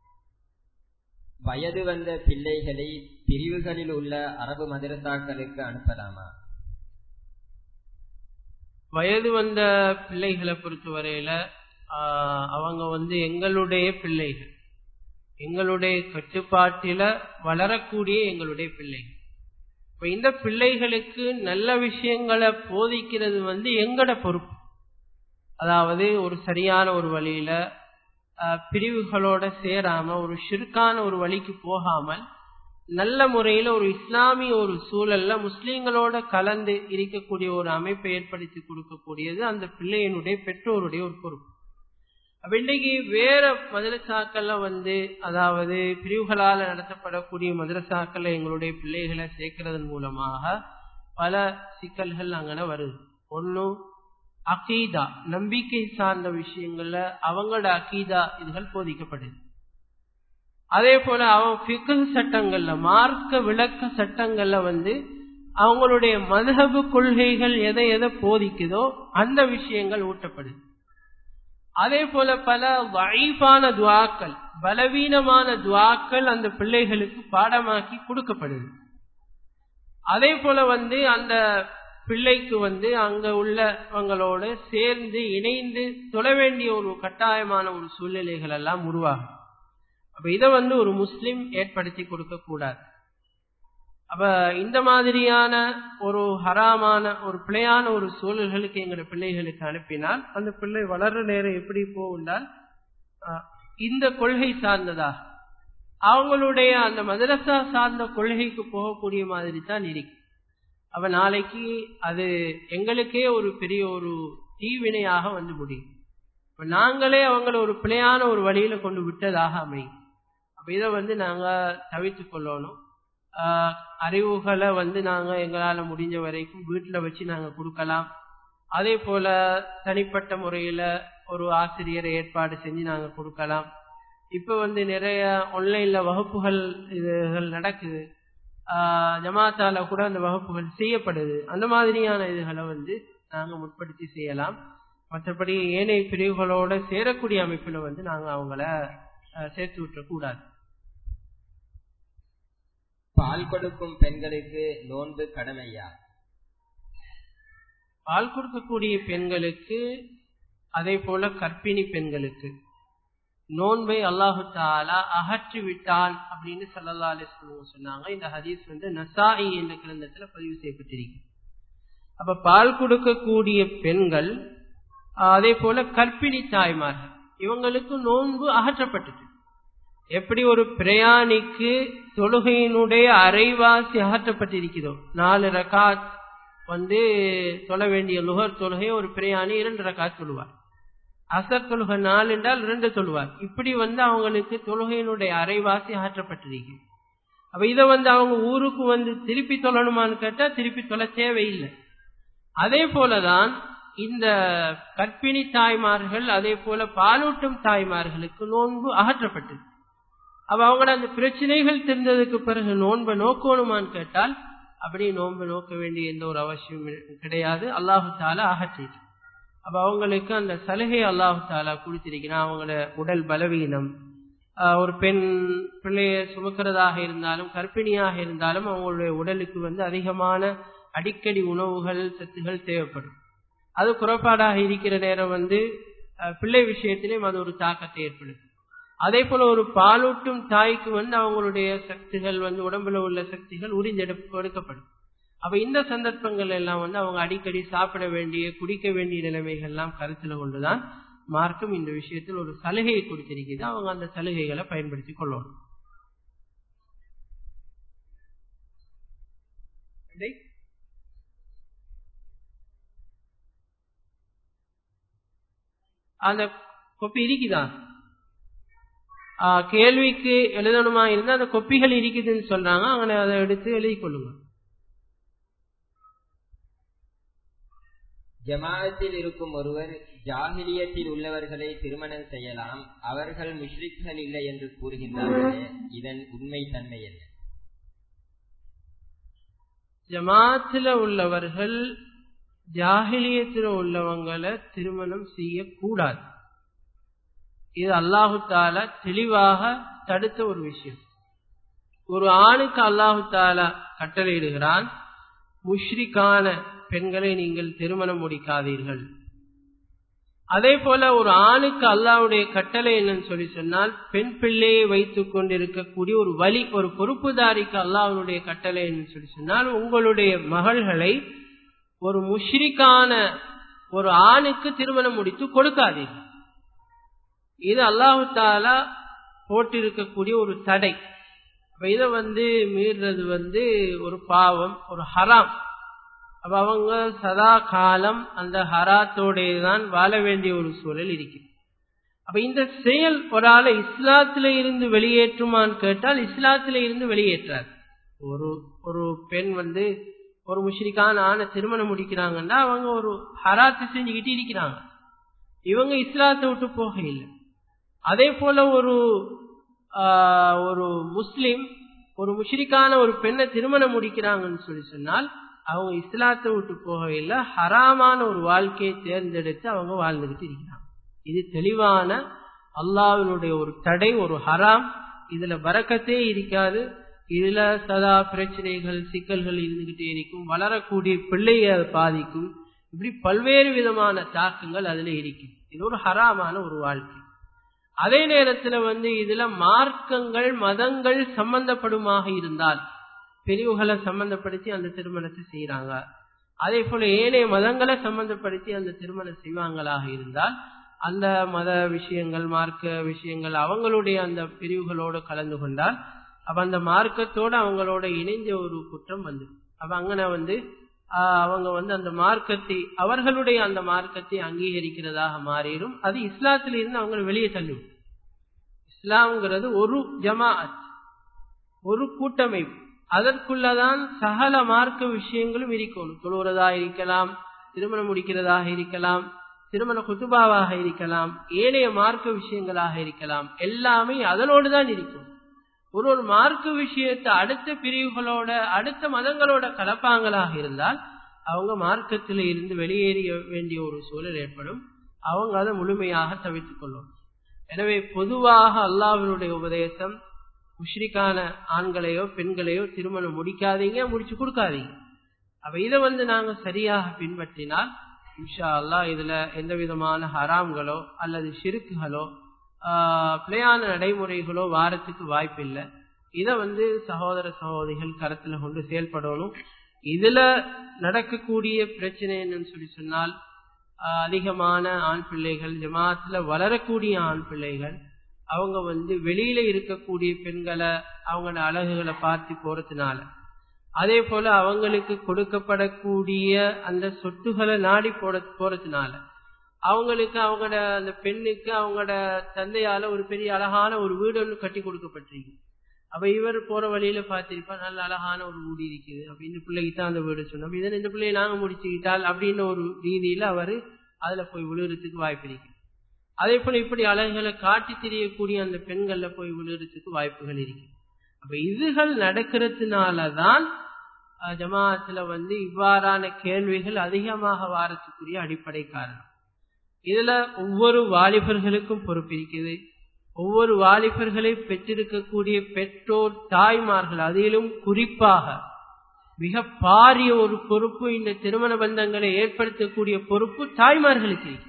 வயது வந்த பிள்ளைகளை பிரிவுகளில் உள்ள அரபு மதரசாக்களுக்கு அனுப்பலாமா? வயது வந்த பிள்ளைகளை பொறுத்தவரையில அவங்க எங்களுடைய பிள்ளைகள், எங்களுடைய கட்டுப்பாட்டில வளரக்கூடிய எங்களுடைய பிள்ளைகள். இப்ப இந்த பிள்ளைகளுக்கு நல்ல விஷயங்களை போதிக்கிறது எங்கட பொறுப்பு. அதாவது ஒரு சரியான ஒரு வழியில பிரிவுகளோட சேராம ஒரு ஷிர்கான ஒரு வழிக்கு போகாமல் நல்ல முறையில ஒரு இஸ்லாமிய ஒரு சூழல்ல முஸ்லீம்களோட கலந்து இருக்கக்கூடிய ஒரு அமைப்பை ஏற்படுத்தி கொடுக்கக்கூடியது அந்த பிள்ளையினுடைய பெற்றோருடைய ஒரு பொறுப்பு. அப்ப இன்னைக்கு வேற மதரசாக்கள்ல அதாவது பிரிவுகளால நடத்தப்படக்கூடிய மதரசாக்கள்ல எங்களுடைய பிள்ளைகளை சேர்க்கறதன் மூலமாக பல சிக்கல்கள் அங்கன வருது. ஒன்னு அகீதா, நம்பிக்கை சார்ந்த விஷயங்கள்ல அவங்களோட அகீதா இதுகள் போதிக்கப்படுது. அதே போல அவங்க ஃபிக்ஹ் சட்டங்கள்ல மார்க்க விளக்க சட்டங்கள்ல அவங்களுடைய மذஹப் கொள்கைகள் எதை எதை போதிக்குதோ அந்த விஷயங்கள் ஊட்டப்படுது. அதே போல பல வஈஃபான துஆக்கள், பலவீனமான துஆக்கள் அந்த பிள்ளைகளுக்கு பாடமாக்கி கொடுக்கப்படுது. அதே போல அந்த பிள்ளைக்கு அங்க உள்ளவங்களோட சேர்ந்து இணைந்து தொழ வேண்டிய ஒரு கட்டாயமான ஒரு சூழ்நிலைகள் எல்லாம் உருவாகும். அப்ப இதை ஒரு முஸ்லிம் ஏற்படுத்தி கொடுக்க கூடாது. அப்ப இந்த மாதிரியான ஒரு ஹராமான ஒரு பிழையான ஒரு சூழல்களுக்கு எங்க பிள்ளைகளுக்கு அனுப்பினால் அந்த பிள்ளை வளர்ற நேரம் எப்படி போகுண்டால் இந்த கொள்கை சார்ந்ததா அவங்களுடைய அந்த மதரசா சார்ந்த கொள்கைக்கு போகக்கூடிய மாதிரி தான் இருக்கு. அப்ப நாளைக்கு அது எங்களுக்கே ஒரு பெரிய ஒரு தீவினையாக முடியும். இப்ப நாங்களே அவங்கள ஒரு பிழையான ஒரு வழியில கொண்டு விட்டதாக அமையும். அப்ப இதை நாங்க தவிர்த்து கொள்ளணும். அறிவுகளை நாங்க எங்களால முடிஞ்ச வரைக்கும் வீட்டுல வச்சு நாங்க கொடுக்கலாம். அதே போல தனிப்பட்ட முறையில ஒரு ஆசிரியரை ஏற்பாடு செஞ்சு நாங்க கொடுக்கலாம். இப்ப நிறைய ஆன்லைன்ல வகுப்புகள் இதுகள் நடக்குது. ஜமாத்தால கூட அந்த வகுப்புகள் செய்யப்படுது. அந்த மாதிரியான இதுகளை நாங்க முற்படுத்தி செய்யலாம். மற்றபடி ஏனைய பிரிவுகளோட சேரக்கூடிய அமைப்புல நாங்க அவங்கள சேர்த்து விட்ட கூடாது. பால் கொடுக்கும் பெண்களுக்கு நோன்பு கடமையா? பால் கொடுக்கக்கூடிய பெண்களுக்கு அதே போல கர்ப்பிணி பெண்களுக்கு நோன்பை அல்லாஹு தஆலா அகற்றி விட்டான் அப்படின்னு ஸல்லல்லாஹு அலைஹி வஸல்லம் சொன்னாங்க. இந்த ஹதீஸ் நசாஇ என்ற கிரந்தத்துல பதிவு செய்யப்பட்டிருக்கு. அப்ப பால் கொடுக்கக்கூடிய பெண்கள் அதே போல கர்ப்பிணி தாய்மார்கள் இவங்களுக்கு நோன்பு அகற்றப்பட்டது. எப்படி ஒரு பிரயாணிக்கு தொழுகையினுடைய அரைவாசி அகற்றப்பட்டிருக்கிறதோ 4 ரகாத் தொழ வேண்டிய லுஹர் தொழுகை ஒரு பிரயாணி 2 ரக்காத் தொழுவார். அசர் தொழுகை 4 என்றால் 2 தொழுவார். இப்படி அவங்களுக்கு தொழுகையினுடைய அரைவாசி ஆற்றப்பட்டிருக்கு. அப்ப இதை அவங்க ஊருக்கு திருப்பி தொழணுமான்னு கேட்டா திருப்பி தொழ தேவையில்லை. அதே போலதான் இந்த கர்ப்பிணி தாய்மார்கள், அதே போல பாலூட்டும் தாய்மார்களுக்கு நோன்பு அகற்றப்பட்டது. அப்ப அவங்களோட அந்த பிரச்சனைகள் தெரிந்ததுக்கு பிறகு நோன்பை நோக்கணுமான்னு கேட்டால் அப்படி நோன்பு நோக்க வேண்டிய எந்த ஒரு அவசியம் கிடையாது. அல்லாஹு தாலா அகற்றிட்டு அப்ப அவங்களுக்கு அந்த சலுகை அல்லாஹு தாலா கொடுத்திருக்கிறான். அவங்களோட உடல் பலவீனம், ஒரு பெண் பிள்ளைய சுமக்கிறதாக இருந்தாலும் கர்ப்பிணியாக இருந்தாலும் அவங்களுடைய உடலுக்கு அதிகமான அடிக்கடி உணவுகள் சத்துகள் தேவைப்படும். அது குறைபாடாக இருக்கிற நேரம் பிள்ளை விஷயத்திலேயும் அது ஒரு தாக்கத்தை ஏற்படுத்தும். அதே போல ஒரு பாலூட்டும் தாய்க்கு அவங்களுடைய சக்திகள் உடம்புல உள்ள சக்திகள் உறிஞ்செடுக்கப்படும். அப்ப இந்த சந்தர்ப்பங்கள் எல்லாம் அவங்க அடிக்கடி சாப்பிட வேண்டிய குடிக்க வேண்டிய நிலைமைகள் எல்லாம் கருத்துல கொண்டுதான் மார்க்கம் இந்த விஷயத்தில் ஒரு சலுகையை கொடுத்திருக்கிறது. அவங்க அந்த சலுகைகளை பயன்படுத்திக் கொள்ளணும். அந்த கொப்பி இருக்குதான் கேள்விக்கு எழுதணுமா இருந்தா அந்த கொப்பிகள் இருக்குதுன்னு சொல்றாங்க. அவங்க அதை எடுத்து எழுதி கொள்ளுங்க. ஜமாஅத்தில் இருக்கும் ஒருவர் ஜாஹிலியத்தில் உள்ளவர்களை திருமணம் செய்யலாம், அவர்கள் முஷ்ரிக்கள் இல்லை என்று கூறுகின்றார்களே, இதன் உண்மை தன்மை என்ன? ஜமாஅத்தில் உள்ளவர்கள் ஜாஹிலியத்தில் உள்ளவங்களை திருமணம் செய்யக்கூடாது. இது அல்லாஹு தாலா தெளிவாக தடுத்த ஒரு விஷயம். ஒரு ஆணுக்கு அல்லாஹு தாலா கட்டளையிடுகிறான், முஷ்ரிக்கான பெண்களை நீங்கள் திருமணம் முடிக்காதீர்கள். அதே போல ஒரு ஆணுக்கு அல்லாஹ்வுடைய கட்டளை என்னன்னு சொன்னால், பெண் பிள்ளையை வைத்துக் கொண்டிருக்கக்கூடிய ஒரு வலி, ஒரு பொறுப்புதாரிக்கு அல்லாஹ்வுடைய கட்டளை என்னன்னு சொன்னால், உங்களுடைய மகள்களை ஒரு முஷ்ரிக்கான ஒரு ஆணுக்கு திருமணம் முடித்து கொடுக்காதீர்கள். இது அல்லாஹு தாலா போட்டிருக்கக்கூடிய ஒரு தடை. இதை மீறது ஒரு பாவம், ஒரு ஹராம். அப்ப அவங்க சதா காலம் அந்த ஹராத்தோடையதான் வாழ வேண்டிய ஒரு சூழல் இருக்கு. அப்ப இந்த செயல் ஒரு ஆளை இஸ்லாத்தில இருந்து வெளியேற்றுமான்னு கேட்டால் இஸ்லாத்தில இருந்து வெளியேற்றார். ஒரு பெண் ஒரு முஷ்ரிக்கான ஆணை திருமணம் முடிக்கிறாங்கன்னா அவங்க ஒரு ஹராத்து செஞ்சுக்கிட்டு இருக்கிறாங்க. இவங்க இஸ்லாத்தை விட்டு போக இல்லை. அதே போல ஒரு முஸ்லிம் ஒரு முஷ்ரிக்கான ஒரு பெண்ணை திருமணம் முடிக்கிறாங்கன்னு சொன்னால் அவங்க இஸ்லாத்தை விட்டு போக இல்லை, ஹராமான ஒரு வாழ்க்கையை தேர்ந்தெடுத்து அவங்க வாழ்ந்துகிட்டு இருக்கிறாங்க. இது தெளிவான அல்லாஹ்வினுடைய ஒரு தடை, ஒரு ஹராம். இதுல பரக்கத்தே இருக்காது. இதுல சதா பிரச்சனைகள் சிக்கல்கள் இருந்துகிட்டே இருக்கும். வளரக்கூடிய பிள்ளையை அது பாதிக்கும். இப்படி பல்வேறு விதமான தாக்கங்கள் அதுல இருக்கும். இது ஒரு ஹராமான ஒரு வாழ்க்கை. அதே நேரத்துல இதுல மார்க்கங்கள் மதங்கள் சம்பந்தப்படுமாக இருந்தால் பிரிவுகளை சம்பந்தப்படுத்தி அந்த திருமணத்தை செய்யறாங்க. அதே போல ஏனைய மதங்களை சம்பந்தப்படுத்தி அந்த திருமணம் செய்வாங்களாக இருந்தால் அந்த மத விஷயங்கள் மார்க்க விஷயங்கள் அவங்களுடைய அந்த பிரிவுகளோடு கலந்து கொண்டால் அப்ப அந்த மார்க்கத்தோடு அவங்களோட இணைஞ்ச ஒரு குற்றம் அப்ப அங்கன அவங்க அந்த மார்க்கத்தை அவர்களுடைய அந்த மார்க்கத்தை அங்கீகரிக்கிறதாக மாறிடும். அது இஸ்லாத்தில இருந்து அவங்க வெளியே தள்ளும். இஸ்லாம்ங்கிறது ஒரு ஜமாஅத், ஒரு கூட்டமைப்பு. அதற்குள்ளதான் சகல மார்க்க விஷயங்களும் இருக்கணும். தொழுவதா இருக்கலாம், திருமணம் முடிக்கிறதாக இருக்கலாம், திருமண குத்துபாவாக இருக்கலாம், ஏனைய மார்க்க விஷயங்களாக இருக்கலாம். எல்லாமே அதனோடுதான் இருக்கும். ஒரு மார்க்க விஷயத்தை அடுத்த பிரிவுகளோட அடுத்த மதங்களோட கலப்பாங்களாக இருந்தால் அவங்க மார்க்கத்தில இருந்து வெளியேறிய வேண்டிய ஒரு சூழல் ஏற்படும். அவங்க அதை முழுமையாக தவிர்த்துக் கொள்ளும். எனவே பொதுவாக அல்லாஹ்வினுடைய உபதேசம், முஷ்ரிக்கான ஆண்களையோ பெண்களையோ திருமணம் முடிக்காதீங்க, முடிச்சு கொடுக்காதீங்க. அப்ப இதை நாங்க சரியாக பின்பற்றினால் இன்ஷா அல்லாஹ் இதுல எந்த விதமான ஹராம்களோ அல்லது ஷிர்க்குகளோ பிழையான நடைமுறைகளோ வாரத்துக்கு வாய்ப்பில்லை. இதை சகோதர சகோதரிகள் கருத்துல கொண்டு செயல்படணும். இதுல நடக்கக்கூடிய பிரச்சனை என்னன்னு சொன்னால் அதிகமான ஆண் பிள்ளைகள் ஜமாத்துல வளரக்கூடிய ஆண் பிள்ளைகள் அவங்க வெளியில இருக்கக்கூடிய பெண்களை அவங்களோட அழகுகளை பார்த்து போறதுனால அதே போல அவங்களுக்கு கொடுக்கப்படக்கூடிய அந்த சொத்துக்களை நாடி போறதுனால அவங்களுக்கு அவங்களோட அந்த பெண்ணுக்கு அவங்களோட தந்தையால ஒரு பெரிய அழகான ஒரு வீடு ஒன்று கட்டி கொடுக்கப்பட்டிருக்கு. அப்ப இவர் போற வழியில பார்த்திருப்பா நல்ல அழகான ஒரு வீடு இருக்குது, அப்ப இந்த பிள்ளைக்கு தான் அந்த வீடு சொன்னோம், இதன் இந்த பிள்ளையை நாங்க முடிச்சுக்கிட்டால் அப்படின்னு ஒரு ரீதியில அவரு அதுல போய் விழுறதுக்கு வாய்ப்பு இருக்கு. அதே போல இப்படி அழகுகளை காட்டி தெரியக்கூடிய அந்த பெண்கள்ல போய் விழுறதுக்கு வாய்ப்புகள் இருக்கு. அப்ப இதுகள் நடக்கிறதுனாலதான் ஜமாஅத்துல இவ்வாறான கேள்விகள் அதிகமாக வாரத்துக்குரிய அடிப்படை காரணம். இதுல ஒவ்வொரு வாலிபர்களுக்கும் பொறுப்பு இருக்குது. ஒவ்வொரு வாலிபர்களை பெற்றிருக்கக்கூடிய பெற்றோர் தாய்மார்கள், அதிலும் குறிப்பாக மிக பாரிய ஒரு பொறுப்பு, இந்த திருமண பந்தங்களை ஏற்படுத்தக்கூடிய பொறுப்பு தாய்மார்களுக்கு இருக்கு.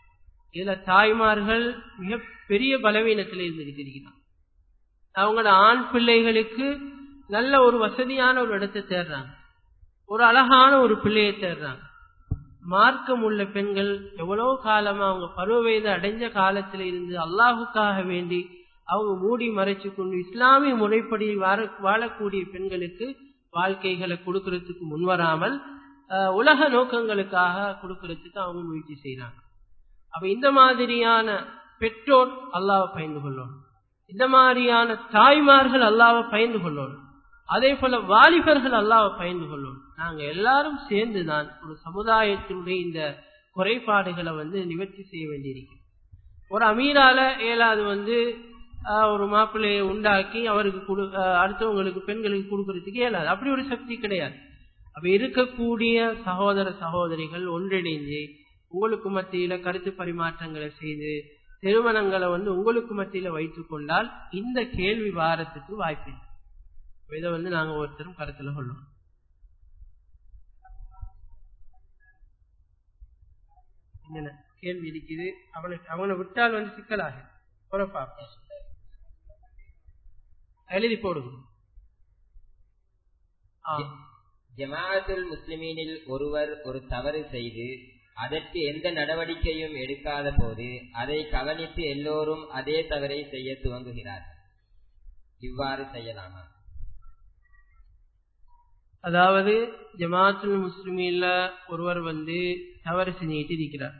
இதுல தாய்மார்கள் மிக பெரிய பலவீனத்தில் இருந்திருக்கிறார். அவங்களோட ஆண் பிள்ளைகளுக்கு நல்ல ஒரு வசதியான ஒரு இடத்தை தேடுறாங்க, ஒரு அழகான ஒரு பிள்ளையை தேடுறாங்க. மார்க்கம் உள்ள பெண்கள் எவ்வளவு காலமா அவங்க பருவ வயது அடைஞ்ச காலத்துல இருந்து அல்லாஹுக்காக வேண்டி அவங்க மூடி மறைச்சு கொண்டு இஸ்லாமிய முறைப்படி வாழக்கூடிய பெண்களுக்கு வாழ்க்கைகளை கொடுக்கறதுக்கு முன்வராமல் உலக நோக்கங்களுக்காக கொடுக்கறதுக்கு அவங்க முயற்சி செய்யறாங்க. அப்ப இந்த மாதிரியான பெற்றோர் அல்லாஹ்வை பயந்து கொள்ளணும், இந்த மாதிரியான தாய்மார்கள் அல்லாஹ்வை பயந்து கொள்ளணும், அதே போல வாலிபர்கள் அல்லாஹ்வை பயந்து கொள்ளணும். நாங்க எல்லாரும் சேர்ந்துதான் ஒரு சமுதாயத்தினுடைய இந்த குறைபாடுகளை நிவர்த்தி செய்ய வேண்டியிருக்கு. ஒரு அமீரால ஏலாது ஒரு மாப்பிள்ளையை உண்டாக்கி அவருக்கு அடுத்தவங்களுக்கு பெண்களுக்கு கொடுக்கறதுக்கு இயலாது, அப்படி ஒரு சக்தி கிடையாது. அப்ப இருக்கக்கூடிய சகோதர சகோதரிகள் ஒன்றிணைந்து உங்களுக்கு மத்தியில கருத்து பரிமாற்றங்களை செய்து திருமணங்களை உங்களுக்கு மத்தியில வைத்துக் கொண்டால் இந்த கேள்வி வாரத்துக்கு வாய்ப்பில்லை. இதை நாங்க ஒருத்தரும் கருத்துல கொள்ளும். என்ன கேள்வி இருக்குது, அவனை விட்டால் சிக்கலாக எழுதி போடுங்க. ஜமாஅத்துல் முஸ்லிமீனில் ஒருவர் ஒரு தவறு செய்து அதற்கு எந்த நடவடிக்கையும் எடுக்காத போது அதை கவனித்து எல்லோரும் அதே தவறை செய்ய துவங்குகிறார். இவ்வாறு செய்யலாமா? அதாவது ஜமாஅத்துல் முஸ்லிமீன்ல ஒருவர் தவறு செஞ்சுட்டு இருக்கிறார்.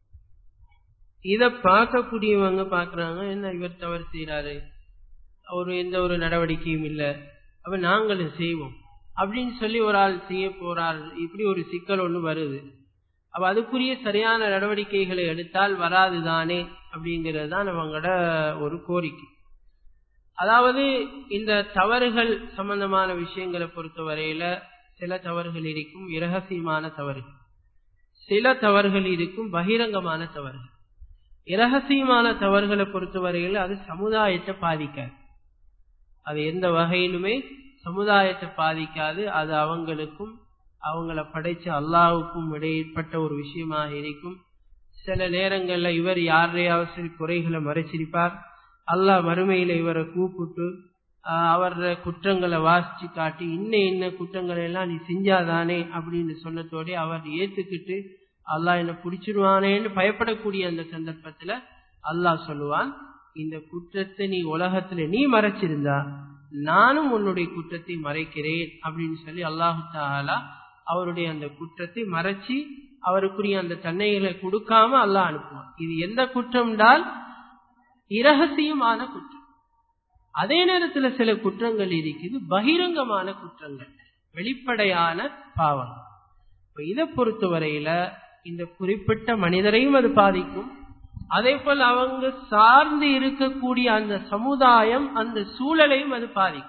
இத பார்க்கக்கூடியவங்க பாக்குறாங்க, என்ன இவர் தவறு செய்யறாரு, அவரு எந்த ஒரு நடவடிக்கையும் இல்ல, அப்ப நாங்களும் செய்வோம் அப்படின்னு சொல்லி ஒரு ஆள் செய்ய போறார். இப்படி ஒரு சிக்கல் ஒண்ணு வருது. அப்ப அதுக்குரிய சரியான நடவடிக்கைகளை எடுத்தால் வராதுதானே அப்படிங்கிறது தான் அவங்களோட ஒரு கோரிக்கை. அதாவது இந்த தவறுகள் சம்பந்தமான விஷயங்களை பொறுத்தவரையில சில தவறுகள் இருக்கும் இரகசியமான தவறுகள், சில தவறுகள் இருக்கும் பகிரங்கமான தவறுகள். இரகசியமான தவறுகளை பொறுத்தவரையில அது சமுதாயத்தை பாதிக்காது, அது எந்த வகையிலுமே சமுதாயத்தை பாதிக்காது. அது அவங்களுக்கும் அவங்கள படைச்ச அல்லாஹ்வுக்கும் இடைப்பட்ட ஒரு விஷயமாக இருக்கும். சில நேரங்கள்ல இவர் யாரையாவது குறைகளை மறைச்சிருப்பார், அல்லாஹ் மறுமையில இவரை கூப்பிட்டு அவர குற்றங்களை வாசிச்சு காட்டி இன்ன குற்றங்களை எல்லாம் நீ செஞ்சாதானே அப்படின்னு சொன்னதோட அவர் ஏத்துக்கிட்டு அல்லாஹ் என்ன பிடிச்சிருவானேன்னு பயப்படக்கூடிய அந்த சந்தர்ப்பத்துல அல்லாஹ் சொல்லுவான், இந்த குற்றத்தை நீ உலகத்துல நீ மறைச்சிருந்தா நானும் உன்னுடைய குற்றத்தை மறைக்கிறேன் அப்படின்னு சொல்லி அல்லாஹு தஆலா அவருடைய அந்த குற்றத்தை மறைச்சி அவருக்குரிய அந்த தன்மைகளை கொடுக்காம அல்லாஹ் அனுப்புவான். இது எந்த குற்றம் என்றால் இரகசியமான குற்றம். அதே நேரத்துல சில குற்றங்கள் இருக்குது பகிரங்கமான குற்றங்கள், வெளிப்படையான பாவம். இதை பொறுத்தவரையில இந்த குறிப்பிட்ட மனிதரையும் அது பாதிக்கும், அதே போல அவங்க சார்ந்து இருக்கக்கூடிய அந்த சமுதாயம் அந்த சூழலையும் அது பாதிக்கும்.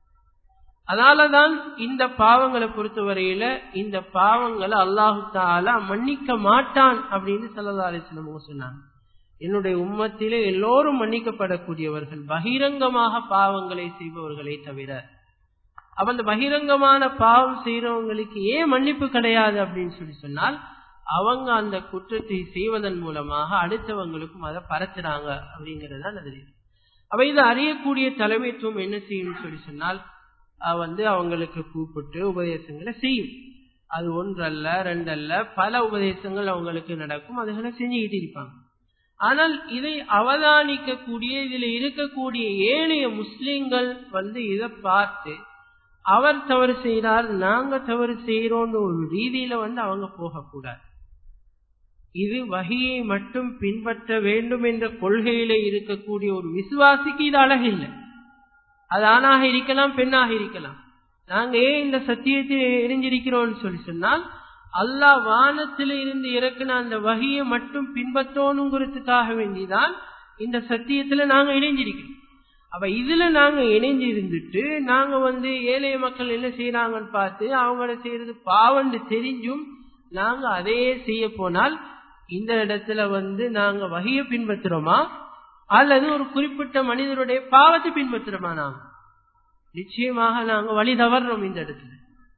அதனாலதான் இந்த பாவங்களை பொறுத்தவரையில இந்த பாவங்களை அல்லாஹு தஆலா மன்னிக்க மாட்டான் அப்படின்னு ஸல்லல்லாஹு அலைஹி வஸல்லம் சொன்னாங்க. என்னுடைய உம்மத்திலே எல்லோரும் மன்னிக்கப்படக்கூடியவர்கள் பகிரங்கமாக பாவங்களை செய்பவர்களை தவிர. அப்ப அந்த பகிரங்கமான பாவம் செய்யறவங்களுக்கு ஏன் மன்னிப்பு கிடையாது அப்படின்னு சொன்னால் அவங்க அந்த குற்றத்தை செய்வதன் மூலமாக அடுத்தவங்களுக்கும் அதை பரத்துறாங்க அப்படிங்கிறது தான் அது. அப்ப இதை அறியக்கூடிய தலைமைத்துவம் என்ன செய்யும் சொல்லி சொன்னால் அவங்களுக்கு கூப்பிட்டு உபதேசங்களை செய்யும். அது ஒன்றல்ல ரெண்டல்ல பல உபதேசங்கள் அவங்களுக்கு நடக்கும், அதுகளை செஞ்சுக்கிட்டு இருப்பாங்க. ஆனால் இதை அவதானிக்க கூடிய இதுல இருக்கக்கூடிய ஏனைய முஸ்லிம்கள் இதை பார்த்து அவர் தவறு செய்கிறார், நாங்க தவறு செய்யறோம்னு ஒரு ரீதியில அவங்க போகக்கூடாது. இது வஹியை மட்டும் பின்பற்ற வேண்டும் என்ற கொள்கையில இருக்கக்கூடிய ஒரு விசுவாசிக்கு இது அழகில்லை. அது ஆணாக இருக்கலாம், பெண்ணாக இருக்கலாம். நாங்க ஏன் இந்த சத்தியத்தை எரிஞ்சிருக்கிறோம் சொன்னால், அல்லாஹ் வானத்தில இருந்து இறக்குன அந்த வஹியை மட்டும் பின்பற்றணுங்கிறதுக்காக வேண்டிதான் இந்த சத்தியத்துல நாங்க இணைஞ்சிருக்கிறோம். அப்ப இதுல நாங்க இணைஞ்சு இருந்துட்டு நாங்க ஏழைய மக்கள் என்ன செய்யறாங்கன்னு பார்த்து அவங்கள செய்யறது பாவண்டு தெரிஞ்சும் நாங்க அதையே செய்ய போனால் இந்த இடத்துல நாங்க வஹியை பின்பற்றுறோமா அல்லது ஒரு குறிப்பிட்ட மனிதருடைய பாவத்தை பின்பற்றுறோமா? நாங்க நிச்சயமாக நாங்க வழி தவறுறோம். இந்த இடத்துல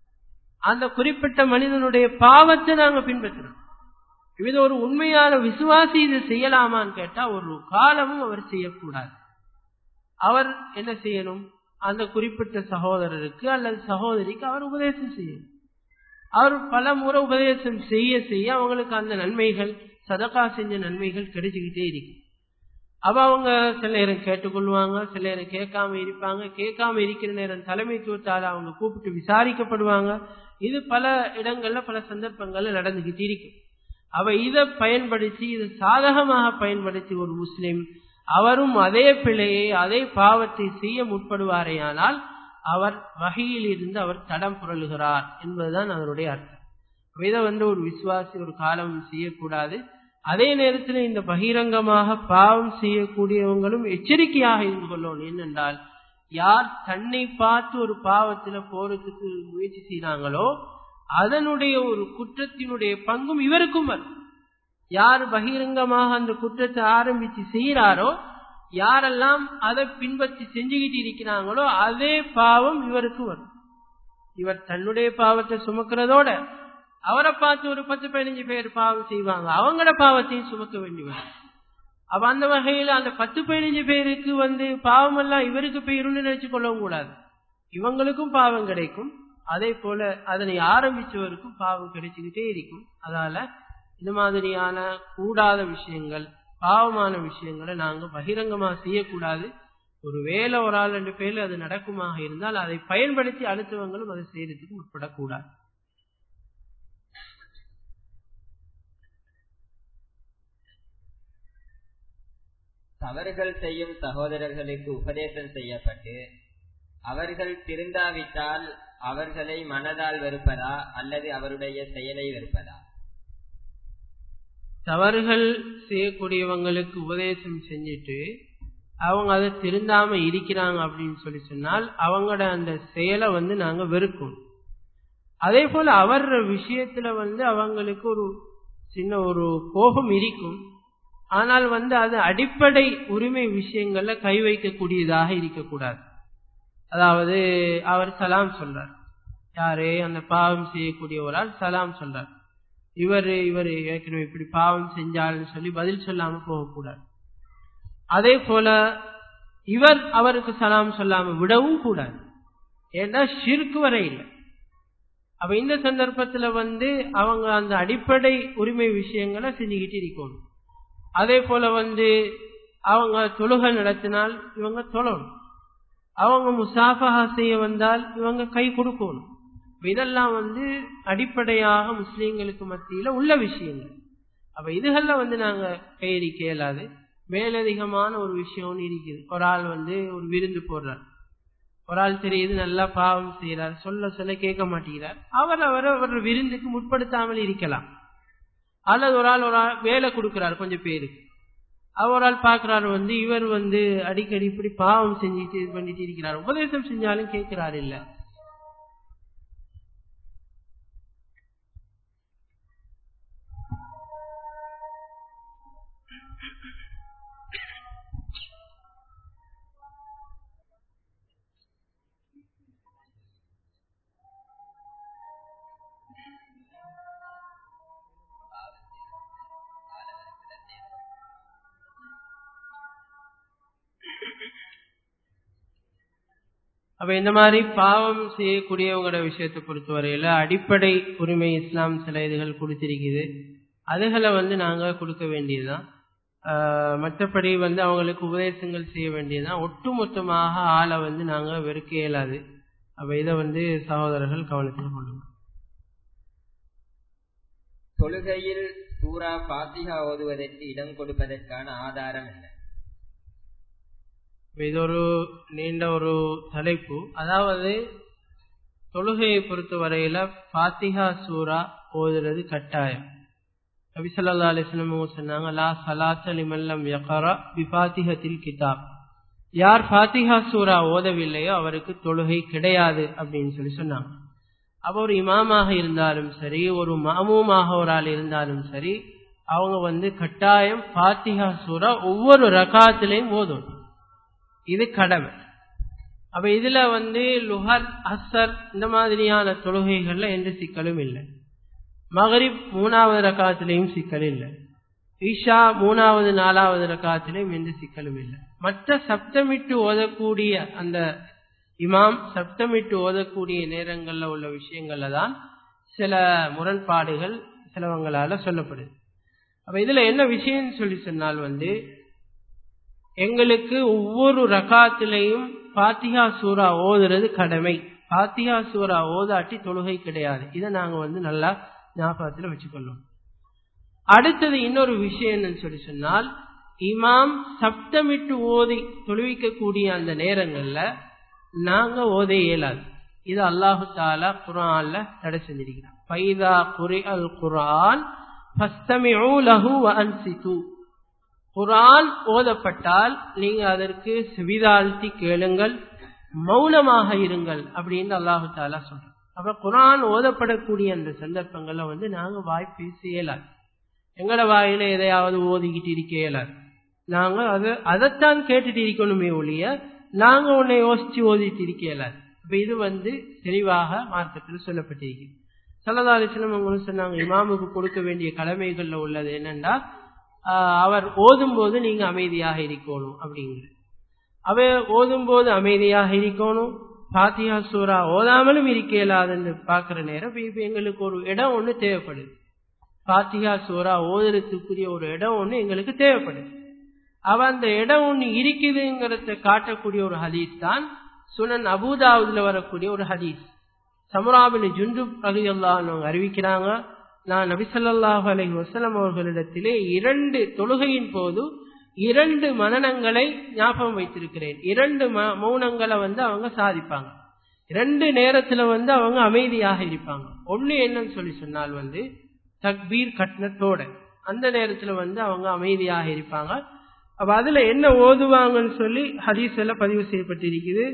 அந்த குறிப்பிட்ட மனிதனுடைய பாவத்தை நாங்க பின்பற்றுறோம். இது ஒரு உண்மையான விசுவாசி இது செய்யலாமான்னு கேட்டா ஒரு காலமும் அவர் செய்யக்கூடாது. அவர் என்ன செய்யணும்? அந்த குறிப்பிட்ட சகோதரருக்கு அல்லது சகோதரிக்கு அவர் உபதேசம் செய்யணும். அவர் பல முறை உபதேசம் செய்ய செய்ய அவங்களுக்கு அந்த நன்மைகள், சதகா செஞ்ச நன்மைகள் கிடைச்சுக்கிட்டே இருக்கு. அப்ப அவங்க சில நேரம் கேட்டுக்கொள்வாங்க, சில நேரம் கேட்காம இருப்பாங்க. கேட்காம இருக்கிற நேரம் தலைமைத்துவத்தால் அவங்க கூப்பிட்டு விசாரிக்கப்படுவாங்க. இது பல இடங்கள்ல பல சந்தர்ப்பங்கள்ல நடந்துகிட்டு இருக்கு. அவ இதை பயன்படுத்தி, இதை சாதகமாக பயன்படுத்தி ஒரு முஸ்லிம் அவரும் அதே பிழையை அதே பாவத்தை செய்ய முற்படுவாரேயானால் அவர் வகையில் இருந்து அவர் தடம் புரளுகிறார் என்பதுதான் அதனுடைய அர்த்தம். இதை ஒரு விசுவாசி ஒரு காலம் செய்யக்கூடாது. அதே நேரத்தில் இந்த பகிரங்கமாக பாவம் செய்யக்கூடியவங்களும் எச்சரிக்கையாக இருந்து கொள்ளணும். என்னென்றால், யார் தன்னை பார்த்து ஒரு பாவத்துல போறதுக்கு முயற்சி செய்யறாங்களோ அதனுடைய ஒரு குற்றத்தினுடைய பங்கும் இவருக்கும் வரும். யார் பகிரங்கமாக அந்த குற்றத்தை ஆரம்பிச்சு செய்யறாரோ, யாரெல்லாம் அதை பின்பற்றி செஞ்சுக்கிட்டு இருக்கிறாங்களோ அதே பாவம் இவருக்கு வரும். இவர் தன்னுடைய பாவத்தை சுமக்கிறதோட அவரை பார்த்து ஒரு 10-15 பேர் பாவம் செய்வாங்க, அவங்களோட பாவத்தையும் சுமக்க வேண்டி வரும். அப்ப அந்த வகையில அந்த 10-15 பேருக்கு பாவம் எல்லாம் இவருக்கு போயிருன்னு நினைச்சு கொள்ளவும் கூடாது. இவங்களுக்கும் பாவம் கிடைக்கும், அதே போல அதனை ஆரம்பிச்சவருக்கும் பாவம் கிடைச்சுக்கிட்டே இருக்கும். அதனால இந்த மாதிரியான கூடாத விஷயங்கள், பாவமான விஷயங்களை நாங்க பகிரங்கமா செய்யக்கூடாது. ஒரு வேலை ஒரு ஆள் 2 பேர்ல அது நடக்குமாக இருந்தால் அதை பயன்படுத்தி அடுத்தவங்களும் அதை செய்யறதுக்கு முற்படக்கூடாது. தவறுகள் செய்யும் சகோதரர்களுக்கு உபதேசம் செய்யப்பட்டு அவர்கள் திருந்தாவிட்டால் அவர்களை மனதால் வெறுப்பதா அல்லது அவருடைய செயலை வெறுப்பதா? தவறுகள் செய்யக்கூடியவங்களுக்கு உபதேசம் செஞ்சுட்டு அவங்க அதை திருந்தாம இருக்கிறாங்க அப்படின்னு சொன்னால் அவங்களோட அந்த செயலை நாங்க வெறுக்கணும். அதே போல அவர் விஷயத்துல அவங்களுக்கு ஒரு சின்ன ஒரு கோபம் இருக்கும். ஆனால் அது அடிப்படை உரிமை விஷயங்கள்ல கை வைக்கக்கூடியதாக இருக்கக்கூடாது. அதாவது அவர் சலாம் சொல்றார், யாரு அந்த பாவம் செய்யக்கூடியவரால் சலாம் சொல்றார். இவர் ஏற்கனவே இப்படி பாவம் செஞ்சாலும் சொல்லி பதில் சொல்லாம போகக்கூடாது. அதே போல இவர் அவருக்கு சலாம் சொல்லாம விடவும் கூடாது. ஏன்னா ஷிர்க் வர இல்லை. அப்ப இந்த சந்தர்ப்பத்துல அவங்க அந்த அடிப்படை உரிமை விஷயங்களை செஞ்சுக்கிட்டு இருக்கணும். அதே போல அவங்க தொழுகை நடத்தினால் இவங்க தொழணும், அவங்க முசாஃபஹா செய்ய வந்தால் இவங்க கை கொடுக்கணும். இதெல்லாம் அடிப்படையாக முஸ்லீம்களுக்கு மத்தியில உள்ள விஷயங்கள். அப்ப இதுகள்ல நாங்க கையெறிக்க இயலாது. மேலதிகமான ஒரு விஷயம் இருக்குது. ஒரு ஆள் ஒரு விருந்து போடுறார், ஒரு ஆள் தெரியுது நல்லா பாவம் செய்யறார், சொல்ல கேட்க மாட்டேங்கிறார், அவர் விருந்துக்கு முற்படுத்தாமல் இருக்கலாம். அல்லது ஒரு ஆள் வேலை கொடுக்கிறார் கொஞ்சம் பேருக்கு, ஒரு ஆள் பாக்குறாரு இவர் அடிக்கடி இப்படி பாவம் செஞ்சுட்டு இது பண்ணிட்டு இருக்கிறார், உபதேசம் செஞ்சாலும் கேட்கிறாரு இல்ல. அப்ப இந்த மாதிரி பாவம் செய்யக்கூடியவங்களோட விஷயத்தை பொறுத்தவரையில அடிப்படை உரிமை இஸ்லாம் சில இதுகள் கொடுத்திருக்குது. அதுகளை நாங்க கொடுக்க வேண்டியதுதான். மற்றபடி அவங்களுக்கு உபதேசங்கள் செய்ய வேண்டியதுதான். ஒட்டுமொத்தமாக ஆளை நாங்க வெறுக்க இயலாது. அப்ப இதை சகோதரர்கள் கவனத்தில் கொள்ளுங்க. தொழுகையில் சூரா ஃபாத்திஹா ஓதுவதற்கு இடம் கொடுப்பதற்கான ஆதாரம் என்ன? இது ஒரு நீண்ட ஒரு தலைப்பு. அதாவது தொழுகையை பொறுத்த வரையில ஃபாத்திஹா சூரா ஓதுறது கட்டாயம். நபி ஸல்லல்லாஹு அலைஹி வஸல்லம் சொன்னாங்க, லா ஸலாத்த லிமன் லம் யக்ரா பிஃபாத்திஹத்தில் கிதாப். யார் ஃபாத்திஹா சூரா ஓதவில்லையோ அவருக்கு தொழுகை கிடையாது அப்படின்னு சொன்னாங்க. அப்ப ஒரு இமாமாக இருந்தாலும் சரி, ஒரு மாமூமாக ஒரு ஆள் இருந்தாலும் சரி, அவங்க கட்டாயம் ஃபாத்திஹா சூரா ஒவ்வொரு ரகாத்திலையும் ஓதணும். இது கடமை. அப்ப இதுல லுஹர் அஸ்ஸர் இந்த மாதிரியான தொழுகைகள்ல எந்த சிக்கலும் இல்லை. மகரிப் 3வது ரகாத்திலையும் சிக்கல் இல்லை. இஷா 3வது 4வது ரகாத்திலையும் எந்த சிக்கலும் இல்லை. மற்ற சப்தமிட்டு ஓதக்கூடிய அந்த இமாம் சப்தமிட்டு ஓதக்கூடிய நேரங்கள்ல உள்ள விஷயங்கள்ல தான் சில முரண்பாடுகள் சிலவங்களால சொல்லப்படுது. அப்ப இதுல என்ன விஷயம் சொன்னால் எங்களுக்கு ஒவ்வொரு ரகாத்திலையும் ஃபாத்திஹா சூரா ஓதுறது கடமை. ஃபாத்திஹா சூரா ஓதாட்டி தொழுகை கிடையாது. இதை நாங்க நல்லா ஞாபகத்துல வச்சுக்கொள்ளணும். அடுத்தது இன்னொரு விஷயம் என்னன்னு சொன்னால், இமாம் சப்தமிட்டு ஓதி தொழுவிக்கக்கூடிய அந்த நேரங்கள்ல நாங்க ஓத இயலாது. இது அல்லாஹு தஆலா குர்ஆன்ல தடை செஞ்சிருக்கிறார். ஃபைதா குரிஅல் குர்ஆன் ஃபஸ்தமிஉ லஹு வ அன்சிது. குர்ஆன் ஓதப்பட்டால் நீங்க அதற்கு செவிதாழ்த்தி கேளுங்கள், மௌனமாக இருங்கள் அப்படின்னு அல்லாஹு தஆலா சொல்றார். அப்ப குர்ஆன் ஓதப்படக்கூடிய அந்த சந்தர்ப்பங்கள்ல நாங்க வாய் பேச இயலாது. எங்கட வாயில எதையாவது ஓதிக்கிட்டு இருக்க இயலாது. நாங்க அதைத்தான் கேட்டுட்டு இருக்கணுமே ஒழிய நாங்க உன்னை யோசிச்சு ஓதிட்டு இருக்க இயலாது. இப்ப இது தெளிவாக மார்க்கத்தில் சொல்லப்பட்டிருக்கு. ஸல்லல்லாஹு அலைஹி வஸல்லம் அவங்க சொன்னாங்க, இமாமுக்கு கொடுக்க வேண்டிய கடமைகள்ல உள்ளது என்னன்னா, அவர் ஓதும் போது நீங்க அமைதியாக இருக்கணும் அப்படிங்கிறது. அவர் ஓதும் போது அமைதியாக இருக்கணும். ஃபாத்திஹா சூரா ஓதாமலும் இருக்க இயலாதுன்னு பாக்குற நேரம் இப்ப எங்களுக்கு ஒரு இடம் ஒண்ணு தேவைப்படுது. ஃபாத்திஹா சூரா ஓதுறதுக்குரிய ஒரு இடம் ஒண்ணு எங்களுக்கு தேவைப்படுது. அந்த இடம் ஒண்ணு இருக்குதுங்கிறத காட்டக்கூடிய ஒரு ஹதீஸ் தான் சுனன் அபூதாவுதுல வரக்கூடிய ஒரு ஹதீஸ். சமுரா பின் ஜுண்டுப் ரலியல்லாஹு அன்ஹு அறிவிக்கிறாங்க, நான் நபி ஸல்லல்லாஹு அலைஹி வஸல்லம் அவர்களிடத்திலே 2 தொழுகையின் போது 2 மனனங்களை ஞாபகம் வைத்திருக்கிறேன். 2 மௌனங்களை அவங்க சாதிப்பாங்க. 2 நேரத்துல அவங்க அமைதியாக இருப்பாங்க. ஒண்ணு என்னன்னு சொன்னால் தக்பீர் கட்னத்தோட அந்த நேரத்துல அவங்க அமைதியாக இருப்பாங்க. அப்ப அதுல என்ன ஓதுவாங்கன்னு சொல்லி ஹதீஸ்ல பதிவு செய்யப்பட்டிருக்குது.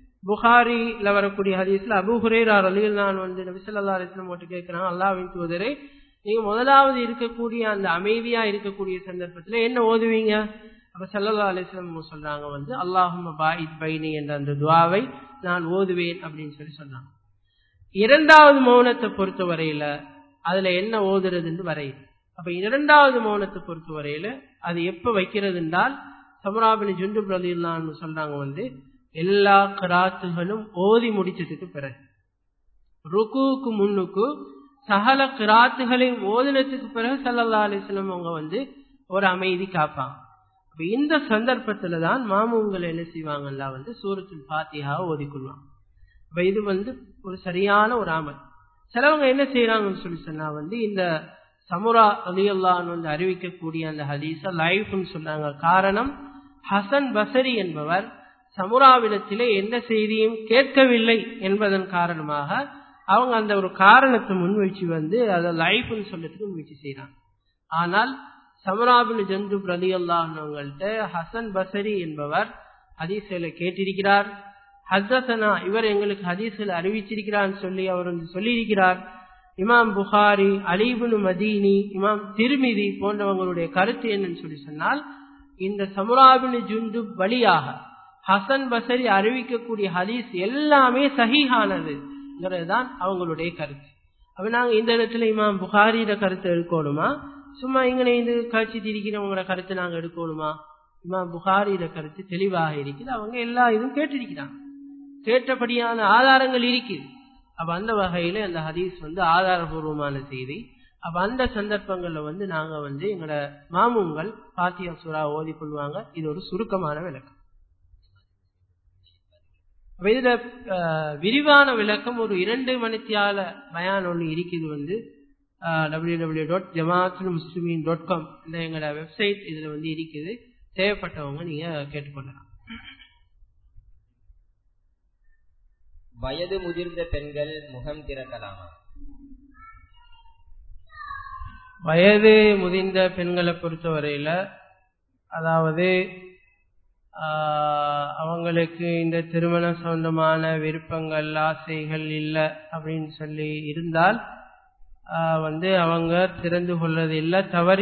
புகாரில வரக்கூடிய ஹதீஸ்ல அபூ ஹுரைரா ரலியல்லாஹு அன்ஹு நபி ஸல்லல்லாஹு அலைஹி வஸல்லம் கிட்ட கேக்குறாங்க, அல்லாஹ்வின் தூதரே, நீங்க முதலாவது இருக்கக்கூடிய அந்த அமைதியா இருக்கக்கூடிய சந்தர்ப்பத்துல என்ன ஓதுவீங்க? அப்ப ஸல்லல்லாஹு அலைஹி வஸல்லம் சொல்றாங்க அல்லாஹும்ம பாயித் பைனி என்ற அந்த துஆவை நான் ஓதுவேன் அப்படின்னு சொல்றாங்க. இரண்டாவது மௌனத்தை பொறுத்த வரையில அதுல என்ன ஓதுறதுன்னு வரையுது. அப்ப இரண்டாவது மௌனத்தை பொறுத்த வரையில அது எப்ப வைக்கிறது என்றால், சமுரா பின் ஜுண்டுப் ரலியல்லாஹு அன்ஹு சொல்றாங்க எல்லா கிராத்துகளும் ஓதி முடிச்சதுக்கு பிறகு, ருக்குவுக்கு முன்னுக்கு சகல கிராத்துகளையும் ஓதினத்துக்கு பிறகு ஸல்லல்லாஹு அலைஹி வஸல்லம் அவங்க ஒரு அமைதி காப்பாங்க. அப்ப இந்த சந்தர்ப்பத்துல தான் மாமூம்கள் என்ன செய்வாங்கல்ல சூரத்துல் ஃபாத்திஹா ஓதிக்கொள்வாங்க. அப்ப இது ஒரு சரியான ஒரு அமல். சிலவங்க என்ன செய்யறாங்கன்னு சொன்னா இந்த சமுரா ரலியல்லாஹு அன்ஹு அறிவிக்கக்கூடிய அந்த ஹதீஸ லைஃப்னு சொன்னாங்க. காரணம், ஹசன் பஸரி என்பவர் சமுராவிடத்திலே எந்த செய்தியும் கேட்கவில்லை என்பதன் காரணமாக அவங்க அந்த ஒரு காரணத்தை முன்வச்சு அதை லைஃப்னு சொல்றதுக்கு முயற்சி செய்யறாங்க. ஆனால் சமுரா பின் ஜுண்டுப் ரலியல்லாஹு அன்ஹுங்கள்ட்ட ஹசன் பஸரி என்பவர் ஹதீஸ்ல கேட்டிருக்கிறார். ஹஸ்ஸனா, இவர் எங்களுக்கு ஹதீஸ்ல அறிவிச்சிருக்கிறார் சொல்லி அவர் சொல்லியிருக்கிறார். இமாம் புகாரி, அலி இப்னு மதீனி, இமாம் திர்மிதி போன்றவங்களுடைய கருத்து என்னன்னு சொன்னால், இந்த சமுரா பின் ஜுண்டுப் வழியாக ஹசன் பஸரி அறிவிக்கக்கூடிய ஹதீஸ் எல்லாமே சஹீஹானதுங்கிறதுதான் அவங்களுடைய கருத்து. அப்ப நாங்க இந்த இடத்துல இமாம் புகாரியோட கருத்தை எடுக்கணுமா, சும்மா இங்கே இது கழிச்சிட்டு இருக்கிறவங்களோட கருத்தை நாங்க எடுக்கணுமா? இமாம் புகாரியோட கருத்து தெளிவாக இருக்குது. அவங்க எல்லா இதுவும் கேட்டிருக்கிறாங்க, கேட்டபடியான ஆதாரங்கள் இருக்குது. அப்ப அந்த வகையில அந்த ஹதீஸ் ஆதாரபூர்வமான செய்தி. அப்ப அந்த சந்தர்ப்பங்கள்ல நாங்க எங்களோட மாமூம்கள் ஃபாத்திஹா சூரா ஓதி கொள்வாங்க. இது ஒரு சுருக்கமான விளக்கம். இதுல விரிவான விளக்கம் ஒரு 2 மணித்தியால பயான் ஒன்று இருக்குது www.jamaatulmuslimin.com இந்த எங்களோட வெப்சைட் இதுல இருக்குது. தேவைப்பட்டவங்க நீங்க கேட்டுக்கொள்ளலாம். வயது முதிர்ந்த பெண்கள் முகம் திறக்கலாமா? வயது முதிர்ந்த பெண்களை பொறுத்தவரையில அதாவது அவங்களுக்கு இந்த திருமணம் சம்பந்தமான விருப்பங்கள் ஆசைகள் இல்லை அப்படின்னு சொல்லி இருந்தால் அவங்க திறந்து கொள்றதில்லை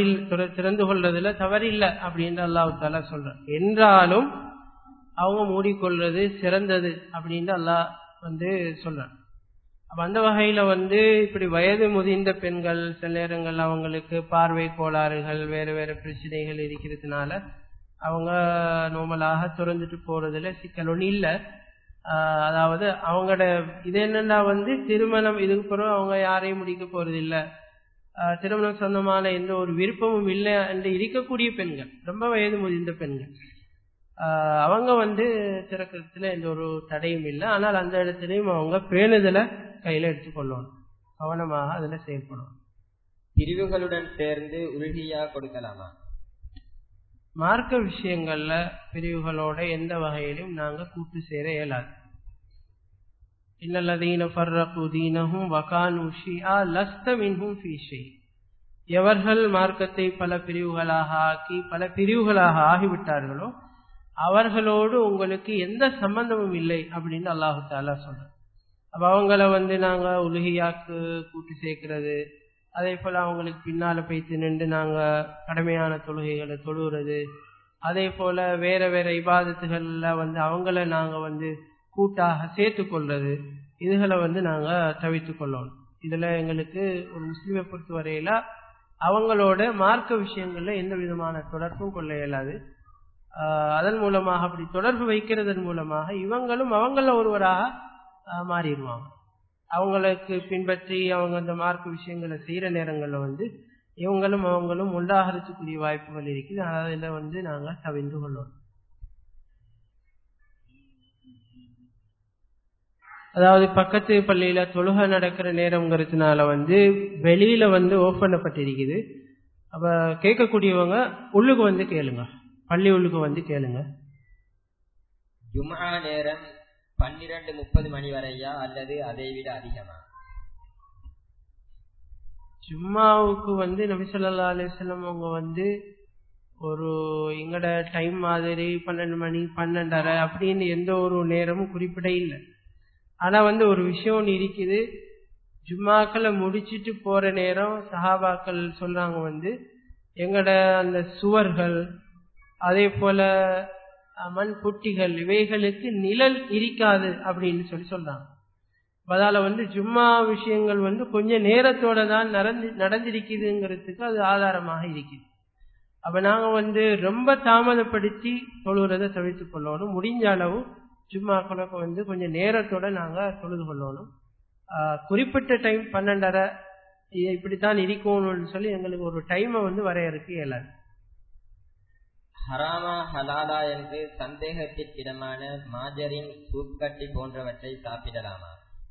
தவறில்லை அப்படின்னு அல்லாஹ் தஆலா சொல்றான். என்றாலும் அவங்க மூடிக்கொள்றது சிறந்தது அப்படின்னு அல்லாஹ் சொல்றான். அப்ப அந்த வகையில இப்படி வயது முதிர்ந்த பெண்கள் சில நேரங்கள் அவங்களுக்கு பார்வை கோளாறுகள் வேற வேற பிரச்சனைகள் இருக்கிறதுனால அவங்க நார்மலாக திறந்துட்டு போறதுல சிக்கல் ஒண்ணு இல்ல. அதாவது அவங்களோட இது என்னன்னா திருமணம் இதுக்கு பிறகு அவங்க யாரையும் முடிக்க போறது இல்ல, திருமணம் சொந்தமான எந்த ஒரு விருப்பமும் இல்லை என்று இருக்கக்கூடிய பெண்கள், ரொம்ப வயது முதிர்ந்த பெண்கள், அவங்க திறக்கிறதுல எந்த ஒரு தடையும் இல்லை. ஆனால் அந்த இடத்துலயும் அவங்க பேணுதல கையில எடுத்துக்கொள்ளணும், கவனமாக அதுல செயல்படணும். பிரிவுகளுடன் சேர்ந்து உறுதியா கொடுக்கலாமா? மார்க்க விஷயங்கள்ல பிரிவுகளோட எந்த வகையிலும் நாங்க கூட்டு சேர இயலாது. இன்னல்லதீன ஃபர்ரகு தீனஹும் வகானு ஷிஆ லஸ்த மின்ஹும் ஃபீ ஷை. எவர்கள் மார்க்கத்தை பல பிரிவுகளாக ஆகிவிட்டார்களோ அவர்களோடு உங்களுக்கு எந்த சம்பந்தமும் இல்லை அப்படின்னு அல்லாஹு தஆலா சொல்றார். அப்ப அவங்கள நாங்க உலுஹியாக்கு கூட்டு சேர்க்கிறது, அதே போல அவங்களுக்கு பின்னால போய்த்து நின்று நாங்க கடமையான தொழுகைகளை தொழுகிறது, அதே போல வேற வேற இபாதத்துகள்ல அவங்கள நாங்க கூட்டாக சேர்த்து கொள்றது, இதுகளை நாங்க தவிர்த்து கொள்ளணும். இதுல எங்களுக்கு ஒரு முஸ்லிமை பொறுத்த வரையில அவங்களோட மார்க்க விஷயங்கள்ல எந்த விதமான தொடர்பும் கொள்ள இயலாது. அதன் மூலமாக அப்படி தொடர்பு வைக்கிறதன் மூலமாக இவங்களும் அவங்கள ஒருவராக மாறிடுவாங்க. அவங்களுக்கு பின்பற்றி அவங்க அந்த மார்க்க விஷயங்களை செய்யற நேரங்கள்ல இவங்களும் அவங்களும் உண்டாகிறதுக்குரிய வாய்ப்புகள் இருக்குது. அதுல நாங்க தவிர்த்து கொள்ளணும். அதாவது பக்கத்து பள்ளியில தொழுகை நடக்கிற நேரம்ங்கிறதுனால வெளியில ஓபன் பண்ணப்பட்டிருக்குது. அப்ப கேட்கக்கூடியவங்க உள்ளுக்கு கேளுங்க, பள்ளி உள்ளுக்கு கேளுங்க. ஜும்ஆ நேரம் 12:30 மணி வரையா அல்லது அதை விட அதிகமா? ஜும்மாவுக்கு நபி ஸல்லல்லாஹு அலைஹி வஸல்லம் அவங்க ஒரு எங்கட டைம் மாதிரி 12 மணி 12:30 அப்படின்னு எந்த ஒரு நேரமும் குறிப்பிட இல்லை. ஆனா ஒரு விஷயம் இருக்குது, ஜும்மாக்களை முடிச்சிட்டு போற நேரம் சஹாபாக்கள் சொல்றாங்க எங்கட அந்த சுவர்கள் அதே போல மண் புட்டிகள் இவைகளுக்கு நிழல் இருக்காது அப்படின்னு சொல்றாங்க. அதால ஜும்மா விஷயங்கள் கொஞ்சம் நேரத்தோட தான் நடந்திருக்குதுங்கிறதுக்கு அது ஆதாரமாக இருக்குது. அப்ப நாங்க ரொம்ப தாமதப்படுத்தி தொழுகிறத தவிர்த்து கொள்ளணும். முடிஞ்ச அளவு ஜும்மாக்களுக்கு கொஞ்சம் நேரத்தோட நாங்க தொழுது கொள்ளணும். குறிப்பிட்ட டைம் 12:30 இப்படித்தான் இருக்கணும்னு சொல்லி எங்களுக்கு ஒரு டைமை வரையறுக்க இயலாது. ஹராமா ஹலாலா என்று சந்தேகத்திற்கிடமான மாஜரின் சூப்கட்டி போன்றவற்றை சாப்பிடலாமா?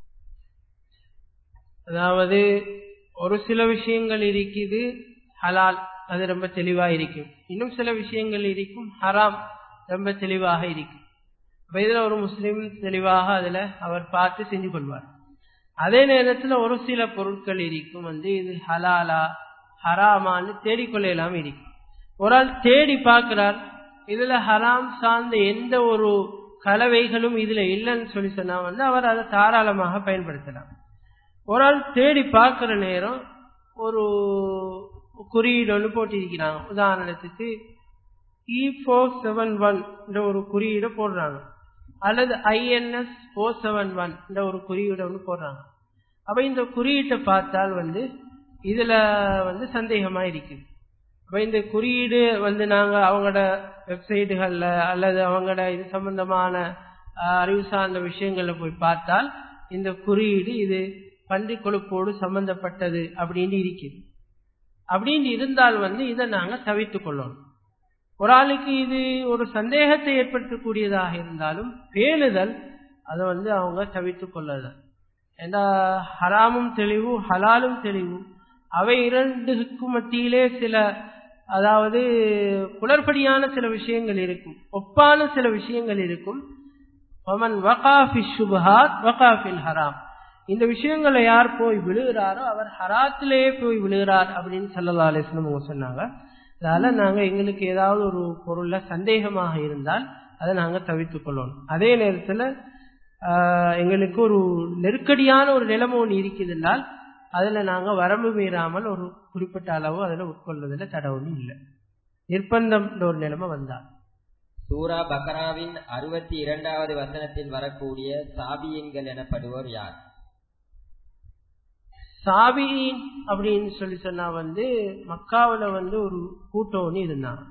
அதாவது ஒரு சில விஷயங்கள் இருக்குது ஹலால், அது ரொம்ப தெளிவா இருக்கும். இன்னும் சில விஷயங்கள் இருக்கும் ஹராம், ரொம்ப தெளிவாக இருக்கும். இதுல ஒரு முஸ்லிம் தெளிவாக அதுல அவர் பார்த்து செஞ்சு கொள்வார். அதே நேரத்துல ஒரு சில பொருட்கள் இருக்கும் இது ஹலாலா ஹராமான்னு தேடிக்கொள்ளலாம் இருக்கும். ஒரு ஆள் தேடி பார்க்கிறார், இதுல ஹராம் சார்ந்த எந்த ஒரு கலவைகளும் இதுல இல்லைன்னு சொன்னா அவர் அதை தாராளமாக பயன்படுத்தலாம். ஒரு ஆள் தேடி பார்க்கிற நேரம் ஒரு குறியீடு ஒன்று போட்டிருக்கிறாங்க. உதாரணத்துக்கு E471 ஒரு குறியீடு போடுறாங்க, அல்லது INS 471 ஒரு குறியீடு ஒன்று போடுறாங்க. அப்ப இந்த குறியீட்டை பார்த்தால் இதுல சந்தேகமா இருக்குது. அப்ப இந்த குறியீடு நாங்க அவங்களோட வெப்சைட்டுகள்ல அல்லது அவங்களோட இது சம்பந்தமான அறிவு சார்ந்த விஷயங்கள்ல போய் பார்த்தால் இந்த குறியீடு இது பன்றி கொழுப்போடு சம்பந்தப்பட்டது அப்படின்னு இருக்குது. அப்படின்னு இருந்தால் இதை நாங்க தவிர்த்துக் கொள்ளணும். ஒரு ஆளுக்கு இது ஒரு சந்தேகத்தை ஏற்படுத்தக்கூடியதாக இருந்தாலும் பேணுதல் அதை அவங்க தவிர்த்து கொள்ளலாம். ஏன்னா ஹராமும் தெளிவு, ஹலாலும் தெளிவு, அவை இரண்டுக்கும் மத்தியிலே சில அதாவது குளறுபடியான சில விஷயங்கள் இருக்கும், ஒப்பான சில விஷயங்கள் இருக்கும். வமன் வகா ஃபி ஷுபஹாத் வகா ஃபில் ஹராம். இந்த விஷயங்களை யார் போய் விழுகிறாரோ அவர் ஹராத்திலேயே போய் விழுகிறார் அப்படின்னு ஸல்லல்லாஹு அலைஹி வஸல்லம் சொன்னாங்க. அதனால நாங்க எங்களுக்கு ஏதாவது ஒரு பொருள்ல சந்தேகமாக இருந்தால் அதை நாங்க தவிர்த்துக் கொள்ளணும். அதே நேரத்துல எங்களுக்கு ஒரு நெருக்கடியான ஒரு நிலைமை ஒன்று இருக்குதுன்னால் அதுல நாங்க வரம்பு மீறாமல் ஒரு குறிப்பிட்ட அளவு அதுல உட்கொள்வதில் தடை ஒன்றும் இல்லை. நிர்பந்தம் ஒரு நிலைமை வந்தால் சூரா பக்ராவின் 62வது வசனத்தில் வரக்கூடிய சாபியீன்கள் எனப்படுவோர் யார்? சாபியின் அப்படின்னு சொன்னா மக்காவுல ஒரு கூட்டம் ஒன்று இருந்தாங்க.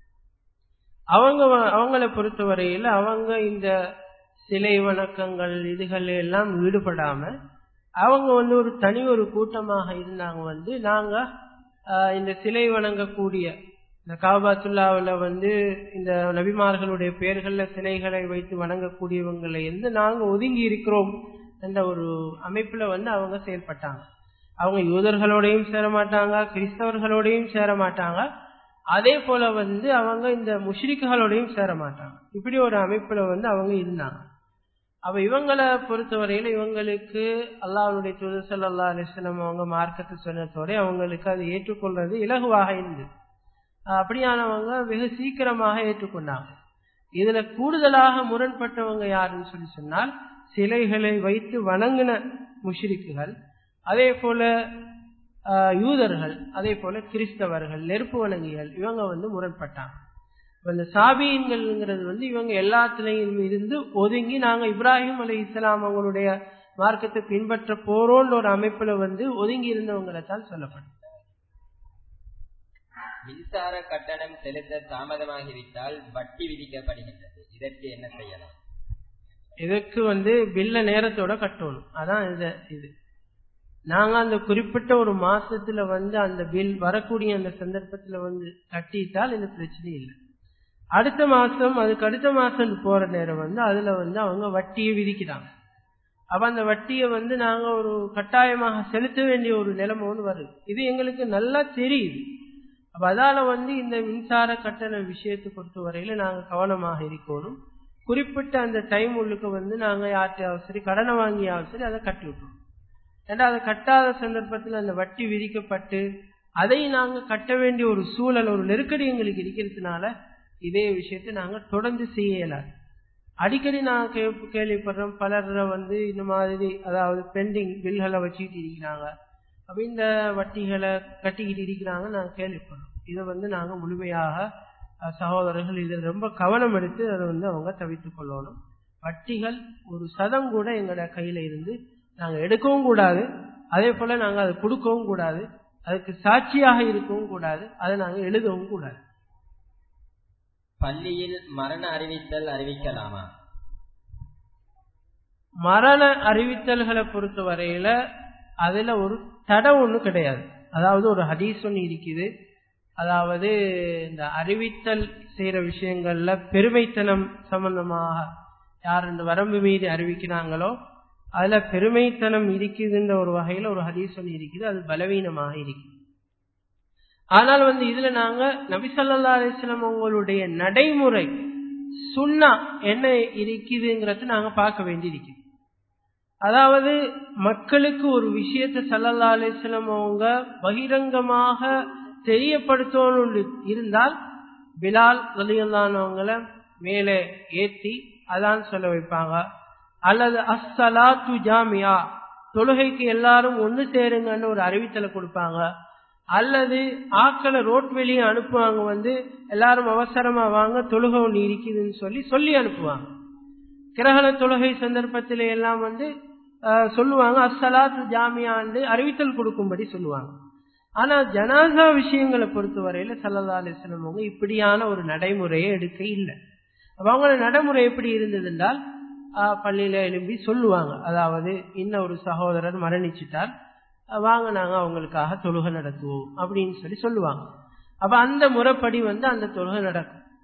அவங்களை பொறுத்தவரையில அவங்க இந்த சிலை வணக்கங்கள் இதுகள் எல்லாம் ஈடுபடாம அவங்க ஒரு தனி ஒரு கூட்டமாக இருந்தாங்க. நாங்க இந்த சிலை வணங்கக்கூடிய இந்த காபாத்துல்லாவுல இந்த நபிமார்களுடைய பெயர்கள்ல சிலைகளை வைத்து வணங்கக்கூடியவங்களை நாங்க ஒதுங்கி இருக்கிறோம் என்ற ஒரு அமைப்புல அவங்க செயல்பட்டாங்க. அவங்க யூதர்களோடையும் சேர மாட்டாங்க, கிறிஸ்தவர்களோடையும் சேர மாட்டாங்க, அதே போல அவங்க இந்த முஷ்ரிக்குகளோடையும் சேர மாட்டாங்க. இப்படி ஒரு அமைப்புல அவங்க இருந்தாங்க. அப்ப இவங்களை பொறுத்தவரையில இவங்களுக்கு அல்லாஹ்வுடைய தூதர் ஸல்லல்லாஹு அலைஹி வஸல்லம் அவங்க மார்க்கத்தை சொன்னதோட அவங்களுக்கு அது ஏற்றுக்கொள்றது இலகுவாக இருந்தது. அப்படியானவங்க வெகு சீக்கிரமாக ஏற்றுக்கொண்டாங்க. இதுல கூடுதலாக முரண்பட்டவங்க யாருன்னு சொன்னால் சிலைகளை வைத்து வணங்கின முஷ்ரிக்குகள், அதே போல யூதர்கள், அதே போல கிறிஸ்தவர்கள், நெருப்பு வணங்கிகள், இவங்க முரண்பட்டாங்க. இந்த சாபியன்கள்ங்கிறது இவங்க எல்லாத்திலையும் இருந்து ஒதுங்கி நாங்க இப்ராஹிம் அலைஹிஸ்ஸலாம் அவங்களுடைய மார்க்கத்தை பின்பற்ற போறோன்ற ஒரு அமைப்புல ஒதுங்கி இருந்தவங்களை தான் சொல்லப்படும். மின்சார கட்டணம் செலுத்த தாமதமாகிவிட்டால் வட்டி விதிக்கப்படுகின்றது. இதற்கு என்ன செய்யலாம்? இதற்கு பில்ல நேரத்தோட கட்டணும். அதான் இது நாங்க அந்த குறிப்பிட்ட ஒரு மாசத்துல அந்த பில் வரக்கூடிய அந்த சந்தர்ப்பத்துல கட்டிட்டால் இந்த பிரச்சனை இல்லை. அடுத்த மாசம் அதுக்கு அடுத்த மாசம் போற நேரம் அதுல அவங்க வட்டியை விதிக்கிறாங்க. அப்ப அந்த வட்டியை நாங்க ஒரு கட்டாயமாக செலுத்த வேண்டிய ஒரு நிலைமை வருது. இது எங்களுக்கு நல்லா தெரியுது. அப்ப அதால இந்த மின்சார கட்டண விஷயத்தை பொறுத்த வரையில நாங்க கவனமாக இருக்கணும். குறிப்பிட்ட அந்த டைம் உள்ளுக்கு நாங்க யார்ட்டையாவது சரி கடனை வாங்கியாவது சரி அதை கட்டி விட்டோம். ஏன்னா அதை கட்டாத சந்தர்ப்பத்தில் அந்த வட்டி விதிக்கப்பட்டு அதை நாங்க கட்ட வேண்டிய ஒரு சூழல், ஒரு நெருக்கடி எங்களுக்கு இருக்கிறதுனால இதே விஷயத்தை நாங்க தொடர்ந்து செய்யலாம். அடிக்கடி நாங்க கேள்விப்படுறோம் பலர் இந்த மாதிரி அதாவது பெண்டிங் பில்களை வச்சுக்கிட்டு இருக்கிறாங்க, அப்ப இந்த வட்டிகளை கட்டிக்கிட்டு இருக்கிறாங்க நாங்க கேள்விப்படுறோம். இதை நாங்க முழுமையாக சகோதரர்கள் இதில் ரொம்ப கவனம் எடுத்து அதை அவங்க தவிர்த்துக் கொள்ளணும். வட்டிகள் ஒரு சதம் கூட எங்களோட கையில இருந்து நாங்க எடுக்கவும் கூடாது, அதே போல நாங்க அதை கொடுக்கவும் கூடாது, அதுக்கு சாட்சியாக இருக்கவும் கூடாது, அதை நாங்க எழுதவும் கூடாது. பள்ளியில் மரண அறிவித்தல் அறிவிக்கலாமா? மரண அறிவித்தல்களை பொறுத்த வரையில அதுல ஒரு தடை ஒண்ணு கிடையாது. அதாவது ஒரு ஹதீஸ் ஒண்ணு இருக்குது. அதாவது இந்த அறிவித்தல் செய்யற விஷயங்கள்ல பெருமைத்தனம் சம்பந்தமாக யார் இந்த வரம்பு மீறி அறிவிக்கிறாங்களோ அதுல பெருமைத்தனம் இருக்குதுன்ற ஒரு வகையில ஒரு ஹதீஸ் ஒண்ணு இருக்குது, அது பலவீனமாக இருக்குது. ஆனால் இதுல நாங்க நபி ஸல்லல்லாஹு அலைஹி வஸல்லம் அவங்களுடைய நடைமுறை சுன்னா என்ன இருக்குதுங்கிறது நாங்க பார்க்க வேண்டியிருக்குது. அதாவது மக்களுக்கு ஒரு விஷயத்தை ஸல்லல்லாஹு அலைஹி வஸல்லம் அவங்க பகிரங்கமாக தெரியப்படுத்தணும் இருந்தால் பிலால் ரலியல்லாஹு அன்ஹு அவங்கள மேலே ஏற்றி அதான் சொல்ல வைப்பாங்க, அல்லது அஸ்ஸலாத்து ஜாமியா தொழுகைக்கு எல்லாரும் ஒண்ணு சேருங்கன்னு ஒரு அறிவித்தலை கொடுப்பாங்க, அல்லது ஆக்களை ரோட் வெளியே அனுப்புவாங்க, எல்லாரும் அவசரமா வாங்க தொழுகை ஒண்ணு இருக்குதுன்னு சொல்லி அனுப்புவாங்க. கிரகண தொழுகை சந்தர்ப்பத்தில எல்லாம் சொல்லுவாங்க அஸ்ஸலாத்து ஜாமியான்னு அறிவித்தல் கொடுக்கும்படி சொல்லுவாங்க. ஆனா ஜனாசா விஷயங்களை பொறுத்தவரையில ஸல்லல்லாஹு அலைஹி வஸல்லம் அவங்க இப்படியான ஒரு நடைமுறையை எடுக்க இல்லை. அவங்களோட நடைமுறை எப்படி இருந்தது என்றால் பள்ளியில எழும்பி சொல்லுவாங்க, அதாவது இன்னும் ஒரு சகோதரர் மரணிச்சுட்டால் வாங்க நாங்க அவங்களுக்காக தொழுகை நடத்துவோம் அப்படின்னு சொல்லுவாங்க. அப்ப அந்த முறைப்படி அந்த தொழுகை நடக்கும்.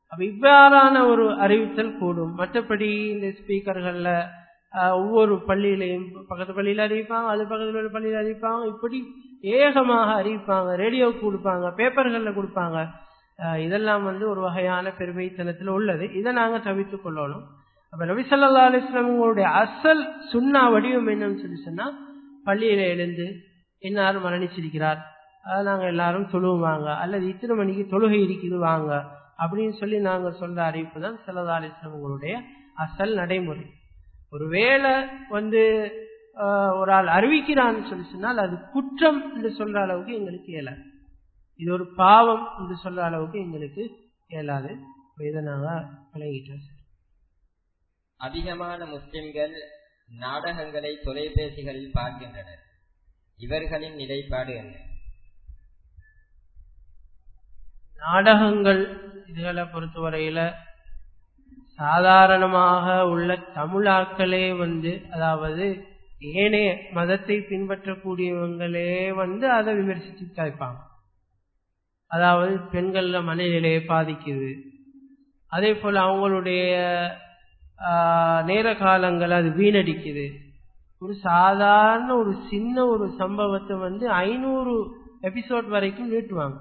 அப்ப இவ்வாறான ஒரு அறிவித்தல் கூடும். மற்றபடி இந்த ஸ்பீக்கர்கள்ல ஒவ்வொரு பள்ளியிலையும் பக்கத்து பள்ளியில அறிவிப்பாங்க, அது பக்கத்தில் உள்ள பள்ளியில அறிவிப்பாங்க, இப்படி ஏகமாக அறிவிப்பாங்க, ரேடியோ கொடுப்பாங்க, பேப்பர்கள்ல கொடுப்பாங்க. இதெல்லாம் ஒரு வகையான பெருமைத்தனத்தில் உள்ளது. இதை நாங்க தவிர்த்துக் கொள்ளணும். அப்ப நபி ஸல்லல்லாஹு அலைஹி வஸல்லம் உங்களுடைய அசல் சுன்னா வடிவம் என்னன்னு சொல்லி சொன்னா, பள்ளியில எழுந்து இன்னார் மரணிச்சிருக்கிறார், நாங்க எல்லாரும் தொழுவாங்க, அல்லது இத்தனை மணிக்கு தொழுகை இருக்குது வாங்க அப்படின்னு சொல்லி நாங்க சொல்ற அறிவிப்பு தான் ஸல்லல்லாஹு அலைஹி வஸல்லம் உங்களுடைய அசல் நடைமுறை. ஒருவேளை ஒரு ஆள் அறிவிக்கிறான்னு சொல்லி சொன்னால் அது குற்றம் என்று சொல்ற அளவுக்கு எங்களுக்கு இயலாது, இது ஒரு பாவம் என்று சொல்ற அளவுக்கு எங்களுக்கு இயலாது. இதை நாங்க விளங்கிட்டோம். அதிகமான முஸ்லிம்கள் நாடகங்களை தொலைபேசிகளில் பார்க்கின்றனர். இவர்களின் நிலைப்பாடு என்ன? நாடகங்கள் இதுகளை பொறுத்தவரையில சாதாரணமாக உள்ள தமிழாக்களே அதாவது ஏனைய மதத்தை பின்பற்றக்கூடியவங்களே அதை விமர்சித்து கேட்பாங்க. அதாவது பெண்கள மனநிலையை பாதிக்குது, அதே போல அவங்களுடைய நேர காலங்கள் அது வீணடிக்குது. ஒரு சாதாரண ஒரு சின்ன ஒரு சம்பவத்தை 500 எபிசோட் வரைக்கும் நீட்டுவாங்க.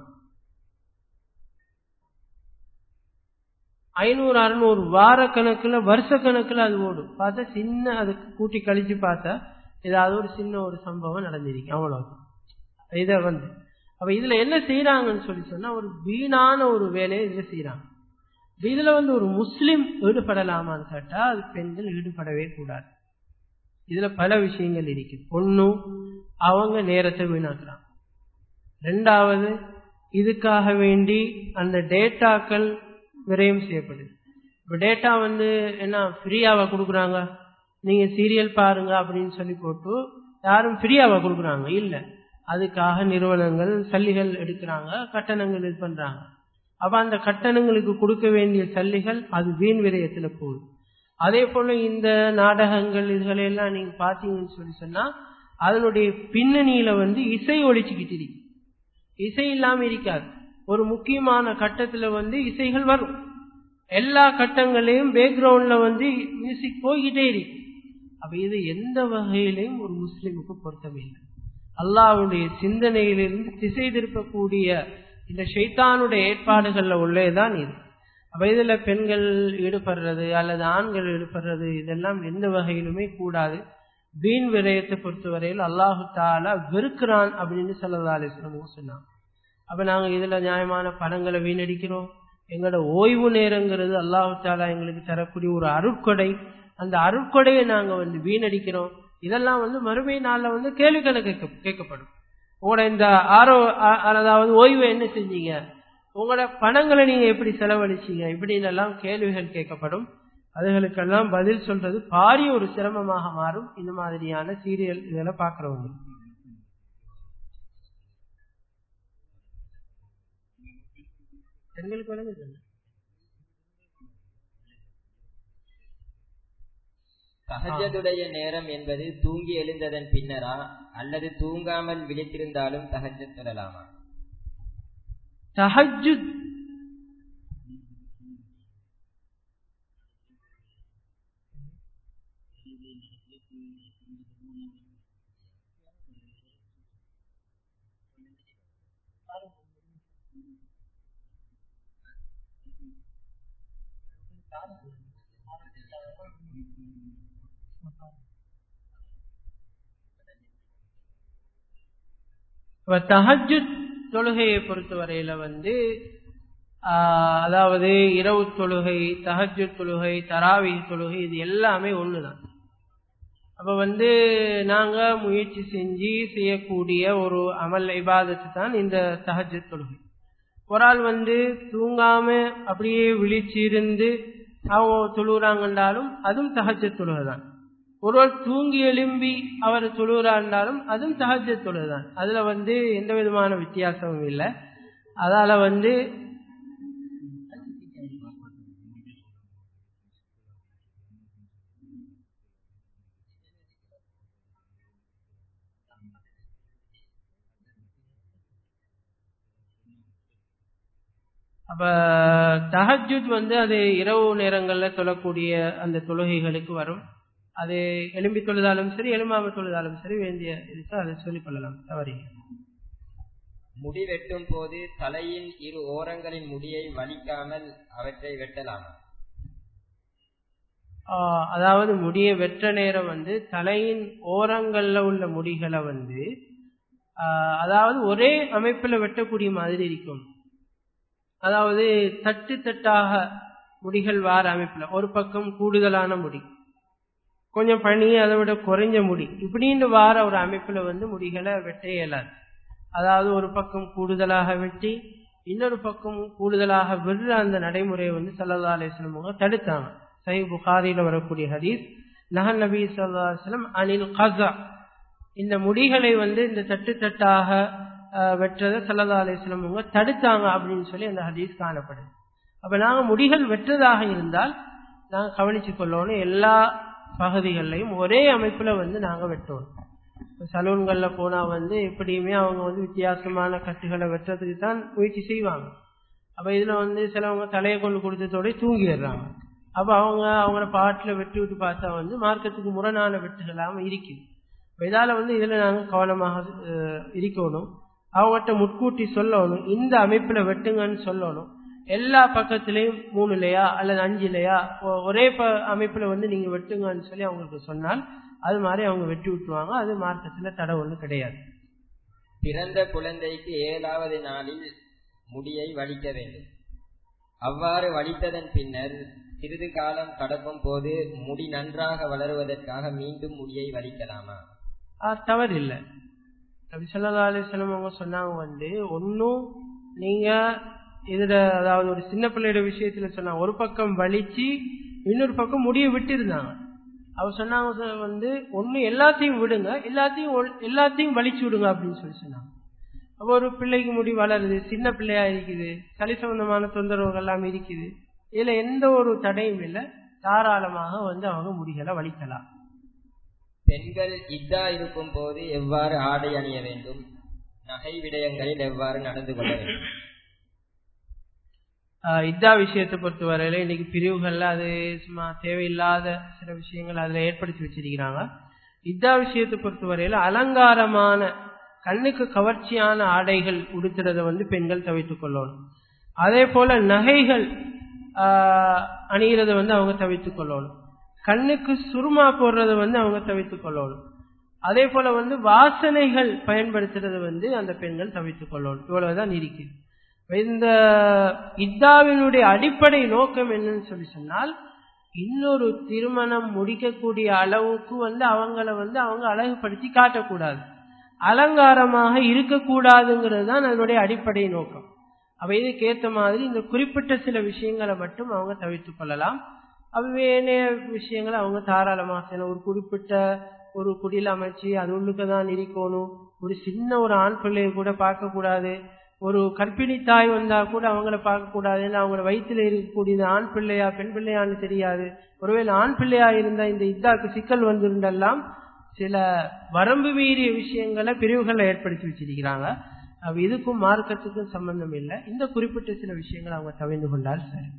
500 600 வார கணக்குல வருஷ கணக்குல அது ஓடும். பார்த்தா சின்ன அதுக்கு கூட்டி கழிச்சு பார்த்தா ஏதாவது ஒரு சின்ன ஒரு சம்பவம் நடந்திருக்கு, அவ்வளவு. இத அப்ப இதுல என்ன செய்யறாங்கன்னு சொல்லி சொன்னா ஒரு வீணான ஒரு வேலையை இதுல செய்யறாங்க. இதுல ஒரு முஸ்லிம் ஈடுபடலாமான்னு கேட்டா அது பெண்கள் ஈடுபடவே கூடாது. இதுல பல விஷயங்கள் இருக்கு. ஒண்ணு, அவங்க நேரத்தை வீணாக்குறாங்க. ரெண்டாவது, இதுக்காக வேண்டி அந்த டேட்டாக்கள் விரயம் செய்யப்படுது. இப்ப டேட்டா என்ன ஃப்ரீயாவா கொடுக்குறாங்க, நீங்க சீரியல் பாருங்க அப்படின்னு சொல்லி போட்டு யாரும் ஃப்ரீயாவா கொடுக்குறாங்க இல்ல. அதுக்காக நிறுவனங்கள் சல்லிகள் எடுக்கிறாங்க, கட்டணங்கள் இது பண்றாங்க. அப்ப அந்த கட்டணங்களுக்கு கொடுக்க வேண்டிய சல்லிகள் அது வீண் விரயத்துல போகுது. அதே போல இந்த நாடகங்கள் இதுகளெல்லாம் நீங்க பாத்தீங்கன்னு சொல்லி சொன்னா அதனுடைய பின்னணியில இசை ஒழிச்சுக்கிட்டு இருக்கு. இசை இல்லாம இருக்காது. ஒரு முக்கியமான கட்டத்துல இசைகள் வரும். எல்லா கட்டங்களையும் பேக்ரவுண்ட்ல மியூசிக் போய்கிட்டே இருக்கு. அப்ப இது எந்த வகையிலையும் ஒரு முஸ்லிமுக்கு பொருத்தமில்லை. அல்லாஹ்வுடைய சிந்தனையிலிருந்து திசை திருப்பக்கூடிய இந்த ஷைத்தானுடைய ஏற்பாடுகள்ல உள்ளேதான் இது. அப்ப இதுல பெண்கள் ஈடுபடுறது அல்லது ஆண்கள் ஈடுபடுறது இதெல்லாம் எந்த வகையிலுமே கூடாது. வீண் விரயத்தை பொறுத்தவரையில் அல்லாஹு தஆலா வெறுக்கிறான் அப்படின்னு ஸல்லல்லாஹு அலைஹி வஸல்லம் சொன்னாங்க. அப்ப நாங்க இதுல நியாயமான பணங்களை வீணடிக்கிறோம். எங்களோட ஓய்வு நேரங்கிறது அல்லாஹு தஆலா எங்களுக்கு தரக்கூடிய ஒரு அருட்கொடை. அந்த அருட்கொடையை நாங்க வீணடிக்கிறோம். இதெல்லாம் மறுமை நாள்ல கேள்வி கணக்கு கேட்கப்படும். உங்களோட இந்த அதாவது ஓய்வை என்ன செஞ்சீங்க, உங்களோட பணங்களை நீங்க எப்படி செலவழிச்சீங்க, இப்படின்னு எல்லாம் கேள்விகள் கேட்கப்படும். அதுகளுக்கெல்லாம் பதில் சொல்றது பாரிய ஒரு சிரமமாக மாறும் இந்த மாதிரியான சீரியல் இதெல்லாம் பாக்குறவங்க. பெண்களுக்கு விளங்குது. தஹஜ்ஜுடைய நேரம் என்பது தூங்கி எழுந்ததன் பின்னரா அல்லது தூங்காமல் விழித்திருந்தாலும் தஹஜ்ஜுத் தொழலாமா? தஹஜ்ஜுத் தஹஜ்ஜுத் தொழுகையை பொறுத்தவரையில அதாவது இரவு தொழுகை, தஹஜ்ஜுத் தொழுகை, தராவீஹ் தொழுகை இது எல்லாமே ஒண்ணுதான். அப்ப நாங்க முயற்சி செஞ்சு செய்யக்கூடிய ஒரு அமல் இபாதத்து தான் இந்த தஹஜ்ஜுத் தொழுகை. ஒரு ஆள் தூங்காம அப்படியே விழிச்சிருந்து அவங்க தொழுகிறாங்கன்றாலும் அதுவும் தஹஜ்ஜுத் தொழுகை தான். ஒருவர் தூங்கி எழும்பி அவர் தொழுகிறாண்டாலும் அதுவும் தஹஜ்ஜுத் தொழுகை தான். அதுல எந்த விதமான வித்தியாசமும் இல்லை. அதால அப்ப தஹஜ்ஜுத் அது இரவு நேரங்கள்ல தொழக்கூடிய அந்த தொழுகைகளுக்கு வரும். அது எழும்பி தொழுதாலும் சரி எழும்பாம தொழுதாலும் சரி வேண்டிய இருக்கு, அதை சொல்லிக் கொள்ளலாம், தவறில்லை. முடி வெட்டும் போது தலையின் இரு ஓரங்களின் முடியை வலிக்காமல் அவற்றை வெட்டலாம். அதாவது முடியை வெற்ற நேரம் தலையின் ஓரங்கள்ல உள்ள முடிகளை அதாவது ஒரே அமைப்புல வெட்டக்கூடிய மாதிரி இருக்கும். அதாவது தட்டு தட்டாக முடிகள் வார அமைப்புல, ஒரு பக்கம் கூடுதலான முடி, கொஞ்சம் பனி, அதை விட குறைஞ்ச முடி, இப்படின்னு வார ஒரு அமைப்புல முடிகளை வெட்ட இயலாது. அதாவது ஒரு பக்கம் கூடுதலாக வெட்டி இன்னொரு பக்கம் கூடுதலாக விடுற அந்த நடைமுறையை ஸல்லல்லாஹு அலைஹி வஸல்லம் தடுத்தாங்க. சஹீஹ் புகாரில வரக்கூடிய ஹதீஸ், நஹன் நபி ஸல்லல்லாஹு அலைஹி வஸல்லம் அனில் கஸா, இந்த முடிகளை இந்த தட்டு தட்டாக வெற்றத ஸல்லல்லாஹு அலைஹி வஸல்லம் தடுத்தாங்க அப்படின்னு சொல்லி அந்த ஹதீஸ் காணப்படுது. அப்ப நாங்க முடிகள் வெற்றதாக இருந்தால் நாங்க கவனிச்சு கொள்ளணும், எல்லா பகுதிகளையும் ஒரே அமைப்புல நாங்க வெட்டணும். சலூன்கள்ல போனா எப்படியுமே அவங்க வித்தியாசமான கட்டுகளை வெட்டுறதுக்கு தான் முயற்சி செய்வாங்க. அப்ப இதுல சிலவங்க தலையை கொண்டு கொடுத்ததோட தூங்கிடுறாங்க. அப்ப அவங்களோட பாட்டுல வெட்டி விட்டு பார்த்தா மார்க்கத்துக்கு முரணான வெட்டுகளாம இருக்குது. இதால இதுல நாங்க கவனமாக இருக்கணும். அவங்ககிட்ட முட்கூட்டி சொல்லணும், இந்த அமைப்புல வெட்டுங்கன்னு சொல்லணும். எல்லா பக்கத்திலையும் 3 லேயா அல்லது 5 லேயா ஒரே அமைப்புல நீங்க வெட்டுங்கன்னு சொல்லி அவங்களுக்கு சொன்னால் அது மாதிரி அவங்க வெட்டி விட்டுருவாங்க. அது மார்க்கத்துல தடை ஒண்ணு கிடையாது. பிறந்த குழந்தைக்கு 7வது நாளில் முடியை வலிக்க வேண்டும். அவ்வாறு வலித்ததன் பின்னர் சிறிது காலம் கடக்கும் போது முடி நன்றாக வளருவதற்காக மீண்டும் முடியை வலிக்கலாமா? தவறில்லை. நபி ஸல்லல்லாஹு அலைஹி வஸல்லம் அவங்க சொன்னாங்க ஒன்னும் நீங்க இதுல, அதாவது ஒரு சின்ன பிள்ளையோட விஷயத்துல சொன்னாங்க, ஒரு பக்கம் வலிச்சு இன்னொரு பக்கம் முடிய விட்டு இருந்தாங்க. அவர் சொன்னாங்க ஒண்ணு எல்லாத்தையும் விடுங்க, எல்லாத்தையும் வலிச்சு விடுங்க அப்படின்னு சொல்லி சொன்னாங்க. அப்போ ஒரு பிள்ளைக்கு முடி வளருது, சின்ன பிள்ளையா இருக்குது, சளி சம்பந்தமான தொந்தரவுகள் எல்லாம் இருக்குது, இதுல எந்த ஒரு தடையும் இல்லை, தாராளமாக அவங்க முடிகளை வலிக்கலாம். பெண்கள் இத்தா இருக்கும் போது எவ்வாறு ஆடை அணிய வேண்டும்? நகை விடயங்களில் எவ்வாறு நடந்து கொள்ள வேண்டும்? இத்தா விஷயத்தை பொறுத்தவரையில இன்னைக்கு பிரிவுகள்ல அது சும்மா தேவையில்லாத சில விஷயங்கள் அதுல ஏற்படுத்தி வச்சிருக்கிறாங்க. இத்தா விஷயத்தை பொறுத்தவரையில அலங்காரமான கண்ணுக்கு கவர்ச்சியான ஆடைகள் உடுத்துறத பெண்கள் தவிர்த்துக் கொள்ளணும். அதே போல நகைகள் அணிகிறத அவங்க தவிர்த்துக் கொள்ளணும். கண்ணுக்கு சுருமா போடுறத அவங்க தவிர்த்துக் கொள்ளணும். அதே போல வாசனைகள் பயன்படுத்துறது அந்த பெண்கள் தவிர்த்துக் கொள்ளணும். இவ்வளவுதான் இருக்குது. இந்த இத்தாவினுடைய அடிப்படை நோக்கம் என்னன்னு சொல்லி சொன்னால், இன்னொரு திருமணம் முடிக்கக்கூடிய அளவுக்கு அவங்கள அவங்க அழகுபடுத்தி காட்டக்கூடாது, அலங்காரமாக இருக்கக்கூடாதுங்கிறது தான் அதனுடைய அடிப்படை நோக்கம். அப்ப இதுக்கேற்ற மாதிரி இந்த குறிப்பிட்ட சில விஷயங்களை மட்டும் அவங்க தவிர்த்துக் கொள்ளலாம். அவ்வேனைய விஷயங்களை அவங்க தாராளமாக ஒரு குறிப்பிட்ட ஒரு குடியில் அமைச்சு அது உள்ளுக்கதான் இருக்கணும். ஒரு சின்ன ஒரு ஆண் பிள்ளையை கூட பார்க்க கூடாது, ஒரு கர்ப்பிணி தாய் வந்தா கூட அவங்கள பார்க்க கூடாது. ஏன்னா அவங்களோட வயிற்றுல இருக்கக்கூடிய ஆண் பிள்ளையா பெண் பிள்ளையான்னு தெரியாது. ஒருவேளை ஆண் பிள்ளையா இருந்தா இந்த இத்தாக்கு சிக்கல் வந்திருந்தெல்லாம் சில வரம்பு மீறிய விஷயங்களை பிரிவுகளை ஏற்படுத்தி வச்சிருக்கிறாங்க. இதுக்கும் மார்க்கத்துக்கும் சம்பந்தம் இல்லை. இந்த குறிப்பிட்ட சில விஷயங்களை அவங்க தவிர்த்து கொண்டால் சரி.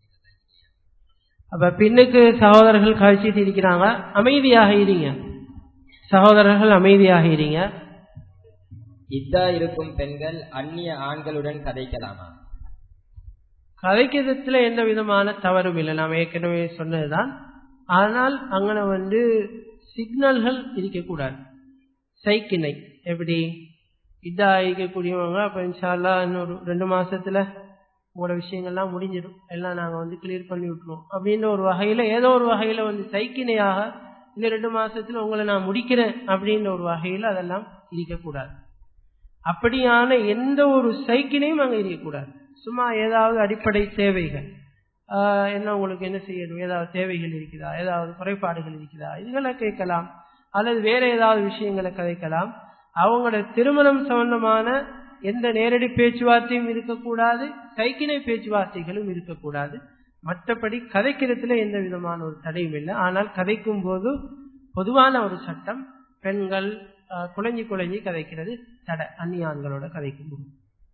அப்ப பெண்ணுக்கு சகோதரர்கள் கழிச்சிட்டு இருக்கிறாங்க, அமைதியாக இருங்க சகோதரர்கள், அமைதியாக இருங்க. இத்தா இருக்கும் பெண்கள் அந்நிய ஆண்களுடன் கதைக்கலாமா? கதைக்கிறதுல எந்த விதமான தவறும் இல்லை, நாம் ஏற்கனவே சொன்னதுதான். ஆனால் அங்கன சிக்னல்கள் இருக்கக்கூடாது. சைக்கிணை எப்படி இதா இருக்கக்கூடியவங்க அப்ப இன்ஷா அல்லாஹ் இன்னொரு 2 மாசத்துல உங்களோட விஷயங்கள்லாம் முடிஞ்சிடும், எல்லாம் நாங்க கிளியர் பண்ணி விட்டுருவோம் அப்படின்னு ஒரு வகையில, ஏதோ ஒரு வகையில சைக்கிணையாக இந்த 2 மாசத்துல உங்களை நான் முடிக்கிறேன் அப்படின்ற ஒரு வகையில அதெல்லாம் இருக்கக்கூடாது. அப்படியான எந்த ஒரு சைக்கிளையும் அங்க இருக்கக்கூடாது. சும்மா ஏதாவது அடிப்படை தேவைகள், என்ன உங்களுக்கு என்ன செய்யணும், ஏதாவது தேவைகள் இருக்குதா, ஏதாவது குறைபாடுகள் இருக்குதா, இதுகளை கேட்கலாம். அல்லது வேற ஏதாவது விஷயங்களை கதைக்கலாம். அவங்களோட திருமணம் சம்பந்தமான எந்த நேரடி பேச்சுவார்த்தையும் இருக்கக்கூடாது, சைக்கிணை பேச்சுவார்த்தைகளும் இருக்கக்கூடாது. மற்றபடி கதைக்கிறதுல எந்த விதமான ஒரு தடையும் இல்லை. ஆனால் கதைக்கும் போது பொதுவான ஒரு சட்டம், பெண்கள் குழஞ்சி கதைக்கிறது தடை, அந்நிய ஆண்களோட கதைக்கும் போது.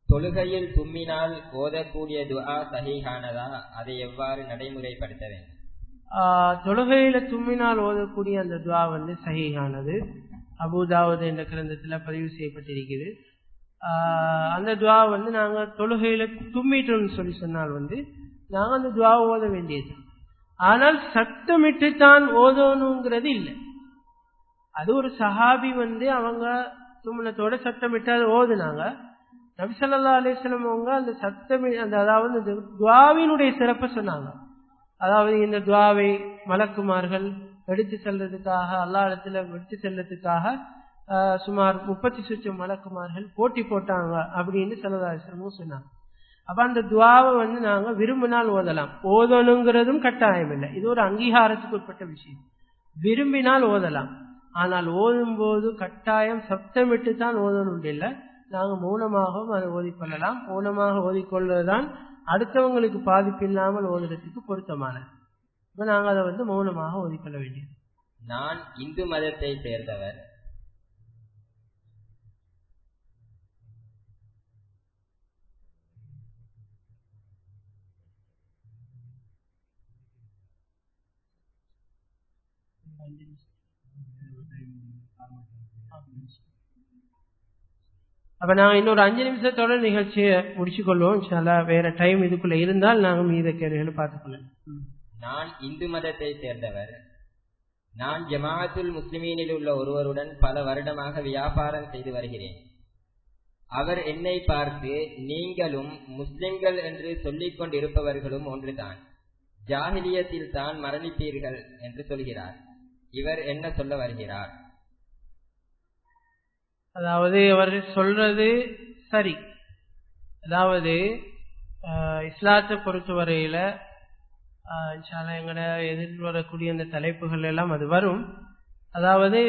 தொழுகையில் தும்மினால் ஓதக்கூடிய துஆ சஹீஹானதா? அதை எவ்வாறு நடைமுறைப்படுத்த வேண்டும்? தொழுகையில தும்மினால் ஓதக்கூடிய அந்த துஆ வந்து சஹீஹானது. அபூதாவூத் என்ற கிரந்தத்துல பதிவு செய்யப்பட்டிருக்குது. அந்த துஆ வந்து நாங்க தொழுகையில தும்மிட்டோம்னு சொன்னால் வந்து நாங்க அந்த துஆ ஓத வேண்டியது. ஆனால் சத்தமிட்டு தான் ஓதணுங்கிறது இல்லை. அது ஒரு சஹாபி வந்து அவங்க தும்னத்தோட சத்தமிட்டு அதை ஓதுனாங்க. நபி ஸல்லல்லாஹு அலைஹி வஸல்லம் அவங்க அந்த அதாவது இந்த துஆவினுடைய சிறப்பை சொன்னாங்க. அதாவது இந்த துஆவை மலக்குமார்கள் எடுத்து செல்றதுக்காக அல்லாஹ் இடத்துல எடுத்து செல்றதுக்காக சுமார் 30 லட்சம் மலக்குமார்கள் போட்டி போட்டாங்க அப்படின்னு ஸல்லல்லாஹு அலைஹி வஸல்லம் சொன்னாங்க. அப்ப அந்த துஆவை வந்து நாங்க விரும்பினால் ஓதலாம். ஓதணுங்கிறதும் கட்டாயம் இல்லை. இது ஒரு அங்கீகாரத்துக்கு உட்பட்ட விஷயம். விரும்பினால் ஓதலாம். ஆனால் ஓதும் போது கட்டாயம் சப்தமிட்டு தான் ஓதணும் இல்லை. நாங்க மௌனமாகவும் அதை ஓதிக்கொள்ளலாம். மௌனமாக ஓதிக்கொள்வதுதான் அடுத்தவங்களுக்கு பாதிப்பு இல்லாமல் ஓதுறதுக்கு பொருத்தமானது. இப்ப நாங்க அதை வந்து மௌனமாக ஓதிக்கொள்ள வேண்டியது. நான் இந்து மதத்தை சேர்ந்தவர். அப்ப நாங்க இன்னொரு 5 நிமிஷத்தோட நிகழ்ச்சியை முடிச்சு கொள்வோம். இன்ஷா வேற டைம் இதுக்குள்ள இருந்தால் நாங்க மீத கேள்விகளை பார்த்துக்கொள்ளலாம். நான் இந்து மதத்தை சேர்ந்தவர். நான் ஜமாஅத்துல் முஸ்லிமீனில் உள்ள ஒருவருடன் பல வருடமாக வியாபாரம் செய்து வருகிறேன். அவர் என்னை பார்த்து நீங்களும் முஸ்லிம்கள் என்று சொல்லிக் கொண்டிருப்பவர்களும் ஒன்றுதான், ஜாஹிலியத்தில் தான் மரணிப்பீர்கள் என்று சொல்கிறார். இவர் என்ன சொல்ல வருகிறார்? அதாவது அவர் சொல்றது சரி. அதாவது இஸ்லாத்தை பொறுத்தவரையில இன்ஷால்லா எங்கட எதிர்வரக்கூடிய அந்த தலைப்புகள் எல்லாம் அது வரும். அதாவது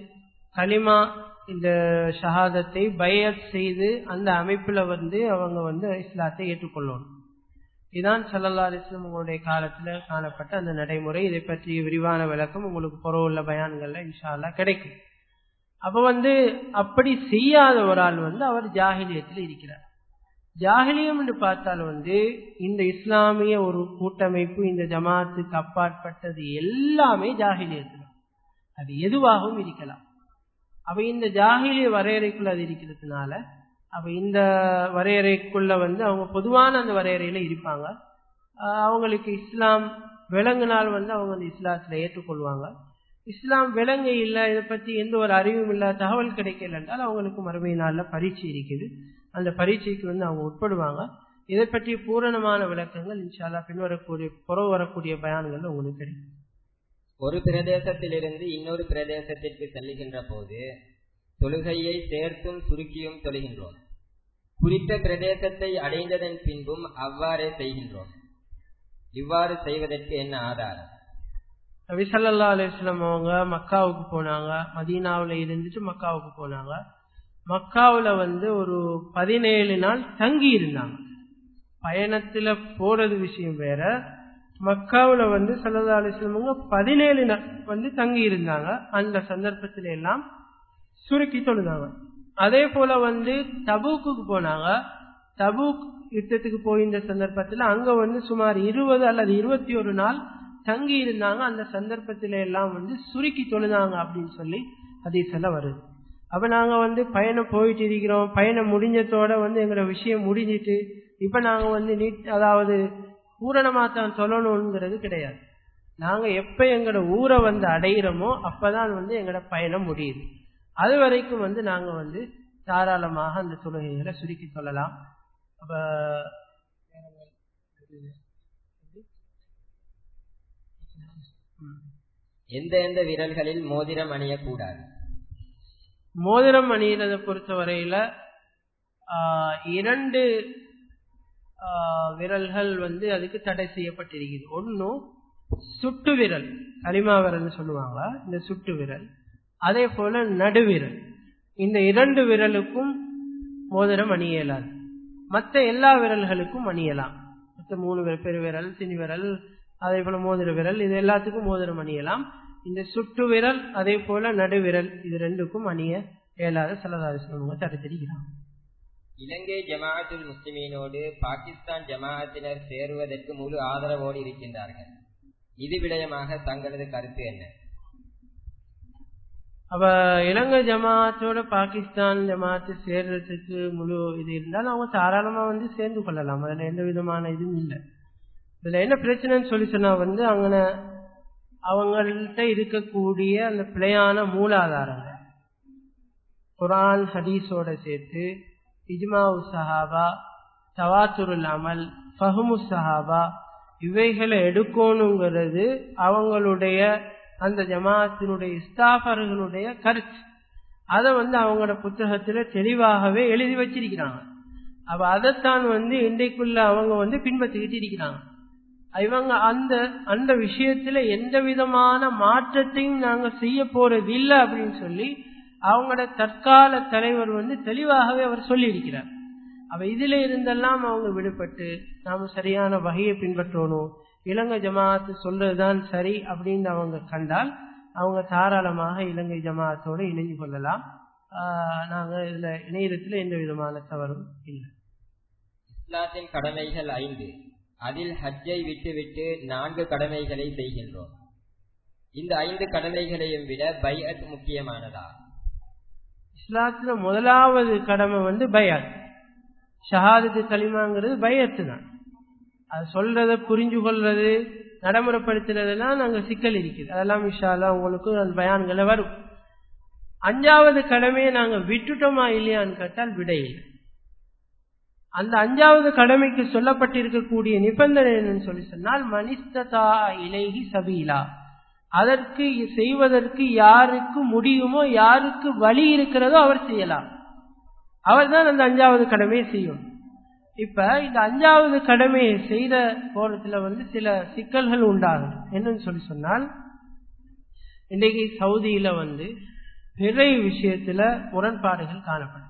கலிமா இந்த ஷஹாதத்தை பைஅத் செய்து அந்த அமைப்புல வந்து அவங்க வந்து இஸ்லாத்தை ஏற்றுக்கொள்ளணும். இதுதான் ஸல்லல்லாஹு அலைஹி வஸல்லம் உங்களுடைய காலத்துல காணப்பட்ட அந்த நடைமுறை. இதை பற்றி விரிவான விளக்கம் உங்களுக்கு புறவுள்ள பயான்கள்ல இன்ஷா அல்லாஹ் கிடைக்கும். அப்ப வந்து அப்படி செய்யாத ஒரு ஆள் வந்து அவர் ஜாஹிலியத்தில் இருக்கிறார். ஜாஹிலியம் என்று பார்த்தால் வந்து இந்த இஸ்லாமிய ஒரு கூட்டமைப்பு இந்த ஜமாத்துக்கு அப்பாற்பட்டது எல்லாமே ஜாஹிலியத்தில், அது எதுவாகவும் இருக்கலாம். அப்ப இந்த ஜாஹிலிய வரையறைக்குள்ள அது இருக்கிறதுனால அப்ப இந்த வரையறைக்குள்ள வந்து அவங்க பொதுவான அந்த வரையறையில இருப்பாங்க. அவங்களுக்கு இஸ்லாம் விளங்கினால் வந்து அவங்க அந்த இஸ்லாத்துல ஏற்றுக்கொள்வாங்க. இஸ்லாம் விளங்க இல்ல, இதை பத்தி எந்த ஒரு அறிவும் இல்ல, தகவல் கிடைக்கல என்றால் அவங்களுக்கு மறுமை நாள்ல பரீட்சை இருக்குது. அந்த பரீட்சைக்கு வந்து அவங்க உட்படுவாங்க. இதை பற்றி பூரணமான விளக்கங்கள் இன்ஷா அல்லாஹ் பின்வரக்கூடிய புறவு வரக்கூடிய பயான்கள் உங்களுக்கு கிடைக்கும். ஒரு பிரதேசத்திலிருந்து இன்னொரு பிரதேசத்திற்கு செல்லுகின்ற போது தொழுகையை சேர்த்தும் சுருக்கியும் தொழுகின்றோம். குறித்த பிரதேசத்தை அடைந்ததன் பின்பும் அவ்வாறே செய்கின்றோம். இவ்வாறு செய்வதற்கு என்ன ஆதாரம்? நபி ஸல்லல்லாஹு அலைஹி வஸல்லம் அவங்க மக்காவுக்கு போனாங்க. மதீனாவுல இருந்துட்டு மக்காவுக்கு போனாங்க. மக்காவுல வந்து ஒரு 17 நாள் தங்கி இருந்தாங்க. பயணத்துல போறது விஷயம் வேற. மக்காவுல வந்து ஸல்லல்லாஹு அலைஹி வஸல்லம் அவங்க 17 நாள் வந்து தங்கி இருந்தாங்க. அந்த சந்தர்ப்பத்தில எல்லாம் சுருக்கி தொழுதாங்க. அதே போல வந்து தபூக்கு போனாங்க. தபூக் யுத்தத்துக்கு போயிருந்த சந்தர்ப்பத்தில் அங்க வந்து சுமார் 20 அல்லது 21 நாள் தங்கி இருந்தாங்க. அந்த சந்தர்ப்பத்தில எல்லாம் வந்து சுருக்கி தொழுதாங்க அப்படின்னு சொல்லி ஹதீஸ் எல்லாம் வருது. அப்ப நாங்க வந்து பயணம் போயிட்டு இருக்கிறோம், பயணம் முடிஞ்சதோட வந்து எங்களோட விஷயம் முடிஞ்சிட்டு இப்ப நாங்க வந்து அதாவது பூரணமா தான் சொல்லணும்ங்கிறது கிடையாது. நாங்க எப்ப எங்களோட ஊரை வந்து அடையிறோமோ அப்பதான் வந்து எங்களோட பயணம் முடியுது. அது வரைக்கும் வந்து நாங்க வந்து தாராளமாக அந்த தொழுகைகளை சுருக்கி சொல்லலாம். அப்ப எந்த எந்த விரல்களில் மோதிரம் அணியக்கூடாது? மோதிரம் அணியிறதை பொறுத்தவரையில 2 விரல்கள் வந்து அதுக்கு தடை செய்யப்பட்டிருக்குது. ஒன்னும் சுட்டு விரல், கலிமா விரல் சொல்லுவாங்க, இந்த சுட்டு விரல். அதே போல நடுவிரல். இந்த 2 விரலுக்கும் மோதிரம் அணியலாது. மற்ற எல்லா விரல்களுக்கும் அணியலாம். மற்ற 3 பெருவிரல், சினி விரல், அதே போல மோதிர விரல், இது எல்லாத்துக்கும் மோதிரம் அணியலாம். இந்த சுட்டு விரல் அதே போல நடுவிரல் இது 2க்கும் அணிய இயலாத ஸல்லல்லாஹு அலைஹி வஸல்லம் தடுத்திருக்கிறாங்க. இலங்கை ஜமாஅத்துல் முஸ்லிமீனோடு பாகிஸ்தான் ஜமாஅத்தினர் சேருவதற்கு முழு ஆதரவோடு இருக்கின்றார்கள். இது விடயமாக தங்களது கருத்து என்ன? அப்ப இலங்கை ஜமாஅத்தோட பாகிஸ்தான் ஜமாஅத்து சேர்றதுக்கு முழு இது இருந்தாலும் அவங்க தாராளமா சேர்ந்து கொள்ளலாம். அதுல எந்த விதமான இதுவும் இல்லை. இதுல என்ன பிரச்சனைன்னு சொன்னா அங்க அவங்கள்ட்ட இருக்கக்கூடிய அந்த பிழையான மூலாதாரங்கள் குர்ஆன் ஹதீஸோட சேர்த்து இஜ்மாஉ சஹாபா, தவாத்துருல் அமல், ஃபஹ்மு சஹாபா இவைகளை எடுக்கணுங்கிறது அவங்களுடைய அந்த ஜமாஅத்தினுடைய இஸ்தாஃபர்களுடைய கருத்து. அதை அவங்களோட புத்தகத்துல தெளிவாகவே எழுதி வச்சிருக்கிறாங்க. அப்ப அதைத்தான் இன்றைக்குள்ள அவங்க பின்பற்றிக்கிட்டு இருக்கிறாங்க. இவங்க அந்த விஷயத்துல எந்த விதமான மாற்றத்தையும் நாங்க செய்ய போறது இல்லை அப்படின்னு சொல்லி அவங்களோட தற்கால தலைவர் தெளிவாகவே அவர் சொல்லி இருக்கிறார். அப்ப இதுல இருந்தெல்லாம் அவங்க விடுபட்டு நாம சரியான வகையை பின்பற்றணும், இலங்கை ஜமாஅத்து சொல்றதுதான் சரி அப்படின்னு அவங்க கண்டால் அவங்க தாராளமாக இலங்கை ஜமாஅத்தோடு இணைந்து கொள்ளலாம். நாங்க இதுல இணையத்துல எந்த விதமான தவறும் இல்லை. இஸ்லாத்தின் கடமைகள் 5. அதில் ஹஜ்ஜை விட்டுவிட்டு 4 கடமைகளை செய்கின்றோம். இந்த 5 கடமைகளையும் விட பைஅத் முக்கியமானதா? இஸ்லாத்துல முதலாவது கடமை பைஅத். ஷஹாதத்து கலிமாங்கிறது பைஅத்து தான். அது சொல்றத புரிஞ்சு கொள்றது, நடைமுறைப்படுத்துறதுலாம் நாங்க சிக்கல் இருக்குது. அதெல்லாம் இன்ஷா அல்லாஹ் உங்களுக்கு அந்த பயான்களை வரும். 5வது கடமையை நாங்க விட்டுட்டோமா இல்லையான்னு கேட்டால் விட இல்லை. அந்த 5வது கடமைக்கு சொல்லப்பட்டிருக்கக்கூடிய நிபந்தனை என்னன்னு சொன்னால் மனிஸ்ததா இலைஹி சபீலா, அதற்கு செய்வதற்கு யாருக்கு முடியுமோ, யாருக்கு வழி இருக்கிறதோ அவர் செய்யலாம். அவர் தான் அந்த 5வது கடமையை செய்யும். இப்ப இந்த 5வது கடமையை செய்த போறதுல சில சிக்கல்கள் உண்டாகும். என்னன்னு சொன்னால் இன்றைக்கு சவுதியில பிறை விஷயத்துல முரண்பாடுகள் காணப்படும்.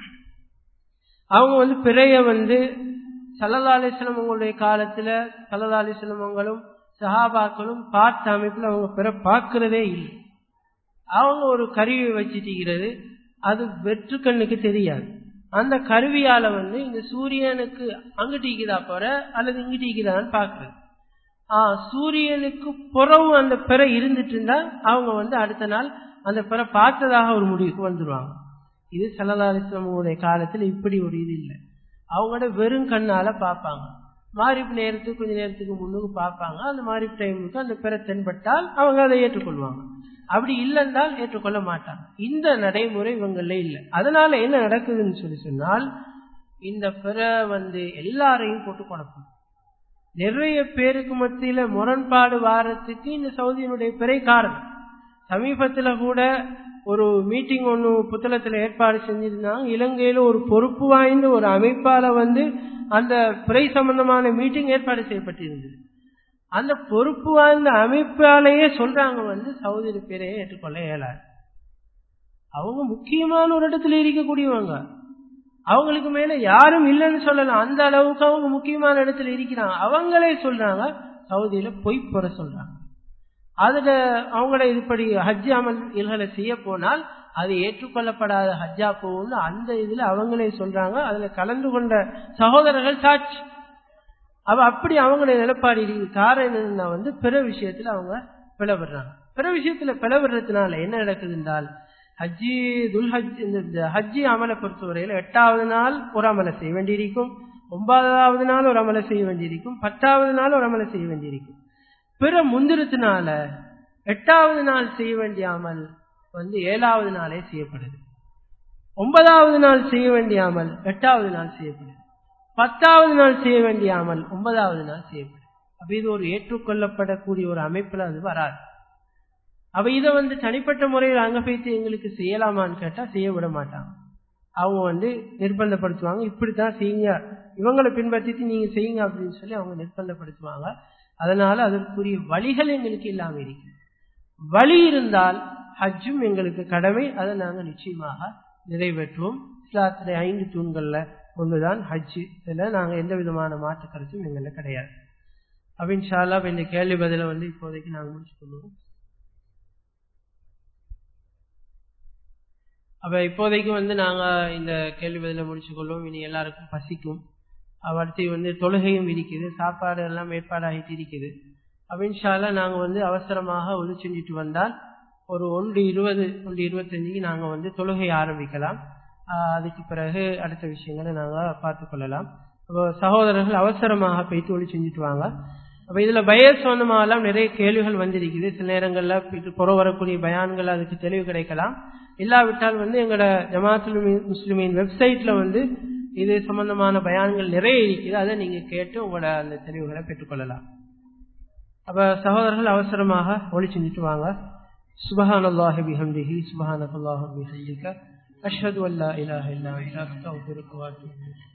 அவங்க பிறைய ஸல்லல்லாஹு அலைஹி வஸல்லம் அவங்களுடைய காலத்துல ஸல்லல்லாஹு அலைஹி வஸல்லம் அவங்களும் சஹாபாக்களும் பார்த்த அமைப்புல அவங்க பிற பார்க்கிறதே இல்லை. அவங்க ஒரு கருவியை வச்சிட்டிருக்கிறது, அது வெற்று கண்ணுக்கு தெரியாது. அந்த கருவியால இந்த சூரியனுக்கு அங்கிட்டு இருக்குதா போற அல்லது இங்கிட்டு இருக்குதான்னு பாக்குறது. சூரியனுக்கு புறவு அந்த பிறை இருந்துட்டு இருந்தா அவங்க அடுத்த நாள் அந்த பிறை பார்த்ததாக ஒரு முடிவுக்கு வந்துருவாங்க. இது ஸல்லல்லாஹு அலைஹி வஸல்லம் அவங்களுடைய காலத்துல இப்படி ஒரு இது இல்லை. அவங்களோட வெறும் கண்ணால பார்ப்பாங்க. மாரிப் நேரத்துக்கு கொஞ்ச நேரத்துக்கு முன்னுக்கு பார்ப்பாங்க. அந்த மாரிப் டைமுக்கு அந்த பிறை தென்பட்டால் அவங்க அதை ஏற்றுக்கொள்வாங்க. அப்படி இல்லைன்றால் ஏற்றுக்கொள்ள மாட்டாங்க. இந்த நடைமுறை இவங்கள இல்லை. அதனால என்ன நடக்குதுன்னு சொன்னால் இந்த பிறை எல்லாரையும் போட்டு குழப்பம். நிறைய பேருக்கு மத்தியில முரண்பாடு வாரத்துக்கு இந்த சவுதியினுடைய பிறை காரணம். சமீபத்துல கூட ஒரு மீட்டிங் ஒண்ணு புத்தளத்துல ஏற்பாடு செஞ்சிருந்தாங்க. இலங்கையில ஒரு பொறுப்பு வாய்ந்த ஒரு அமைப்பால அந்த பிறை சம்பந்தமான மீட்டிங் ஏற்பாடு செய்யப்பட்டிருந்தது. அந்த பொறுப்பு வாய்ந்த அமைப்பாலேயே சொல்றாங்க சவுதி பிறையை ஏற்றுக்கொள்ள இயலாது. அவங்க முக்கியமான ஒரு இடத்துல இருக்கக்கூடியவங்க, அவங்களுக்கு மேல யாரும் இல்லைன்னு சொல்லலாம். அந்த அளவுக்கு அவங்க முக்கியமான இடத்துல இருக்கிறாங்க. அவங்களே சொல்றாங்க சவுதியில பொய் புற சொல்றாங்க. அதுல அவங்கள இதுபடி ஹஜ் அமல்களை செய்ய போனால் அது ஏற்றுக்கொள்ளப்படாத ஹஜ்ஜா போகும்னு அந்த இதுல அவங்களே சொல்றாங்க. அதுல கலந்து கொண்ட சகோதரர்கள் சாட்சி. அப்படி அவங்களுடைய நிலப்பாடு இருக்கு. காரணம் என்னன்னா பிற விஷயத்துல அவங்க பிளவுறாங்க. பிற விஷயத்துல பிளவுறதுனால என்ன நடக்குது என்றால் ஹஜ்ஜி அமலை பொறுத்தவரையில 8வது நாள் ஒரு அமலை செய்ய வேண்டியிருக்கும், 9வது நாள் ஒரு அமலை செய்ய வேண்டியிருக்கும், 10வது நாள் ஒரு அமலை செய்ய வேண்டியிருக்கும். பிற முந்திரத்தினால 8வது நாள் செய்ய வேண்டிய அமல் 7வது நாளே செய்யப்படுது. 9வது நாள் செய்ய வேண்டிய அமல் 8வது நாள் செய்யப்படுது. 10வது நாள் செய்ய வேண்டிய அமல் 9வது நாள் செய்யப்படுது. அப்ப இது ஒரு ஏற்றுக்கொள்ளப்படக்கூடிய ஒரு அமைப்புல அது வராது. அப்ப இதை தனிப்பட்ட முறையில் அங்க போய்த்து எங்களுக்கு செய்யலாமான்னு கேட்டா செய்ய விட மாட்டாங்க. அவங்க நிர்பந்தப்படுத்துவாங்க. இப்படித்தான் செய்யுங்க, இவங்களை பின்பற்றிட்டு நீங்க செய்யுங்க அப்படின்னு சொல்லி அவங்க நிர்பந்தப்படுத்துவாங்க. அதனால அதற்குரிய வழிகள் எங்களுக்கு இல்லாம இருக்கு. வழி இருந்தால் ஹஜ்ஜும் எங்களுக்கு கடமை, அதை நாங்க நிச்சயமாக நிறைவேற்றுவோம். இஸ்லாத்திலே 5 தூண்கள்ல ஒன்றுதான் ஹஜ்ஜு. இதுல நாங்க எந்த விதமான மாற்று கருத்தும் எங்கள கிடையாது. அப்ப இன்ஷா அல்லாஹ் இந்த கேள்வி பதில இப்போதைக்கு நாங்க முடிச்சு கொள்வோம். அப்ப இப்போதைக்கு நாங்க இந்த கேள்வி பதில முடிச்சுக்கொள்வோம். இனி எல்லாருக்கும் பசிக்கும். அடுத்து தொழுகையும் இருக்குது, சாப்பாடு எல்லாம் ஏற்பாடாகிட்டு இருக்குது. அப்ப இன்ஷா அல்லாஹ் நாங்க அவசரமாக உது செஞ்சுட்டு வந்தால் ஒரு 1:20 1:25 நாங்க தொழுகை ஆரம்பிக்கலாம். அதுக்கு பிறகு அடுத்த விஷயங்களை நாங்க பார்த்து கொள்ளலாம். சகோதரர்கள் அவசரமாக போயிட்டு ஒளி செஞ்சுட்டு வாங்க. அப்ப இதுல பயஸ் சம்பந்தமாகலாம் நிறைய கேள்விகள் வந்திருக்குது. சில நேரங்கள்ல புற வரக்கூடிய பயான்கள் அதுக்கு தெளிவு கிடைக்கலாம். இல்லாவிட்டால் எங்களோட ஜமாத்துல் முஸ்லிமீன் வெப்சைட்ல இது சம்பந்தமான பயான்கள் நிறைய இருக்குது. அதை நீங்க கேட்டு உங்களோட அந்த தெளிவுகளை பெற்றுக்கொள்ளலாம். அப்ப சகோதரர்கள் அவசரமாக ஒளி செஞ்சுட்டு வாங்க. சுப்ஹானல்லாஹி பிஹம்திஹி சுப்ஹானக்கல்லாஹு வபிஹம்திக அஷ்ஹது அல்லா இலாஹா இல்லா அன்த அஸ்தக்ஃபிருக வ அத்தூபு இலைக்.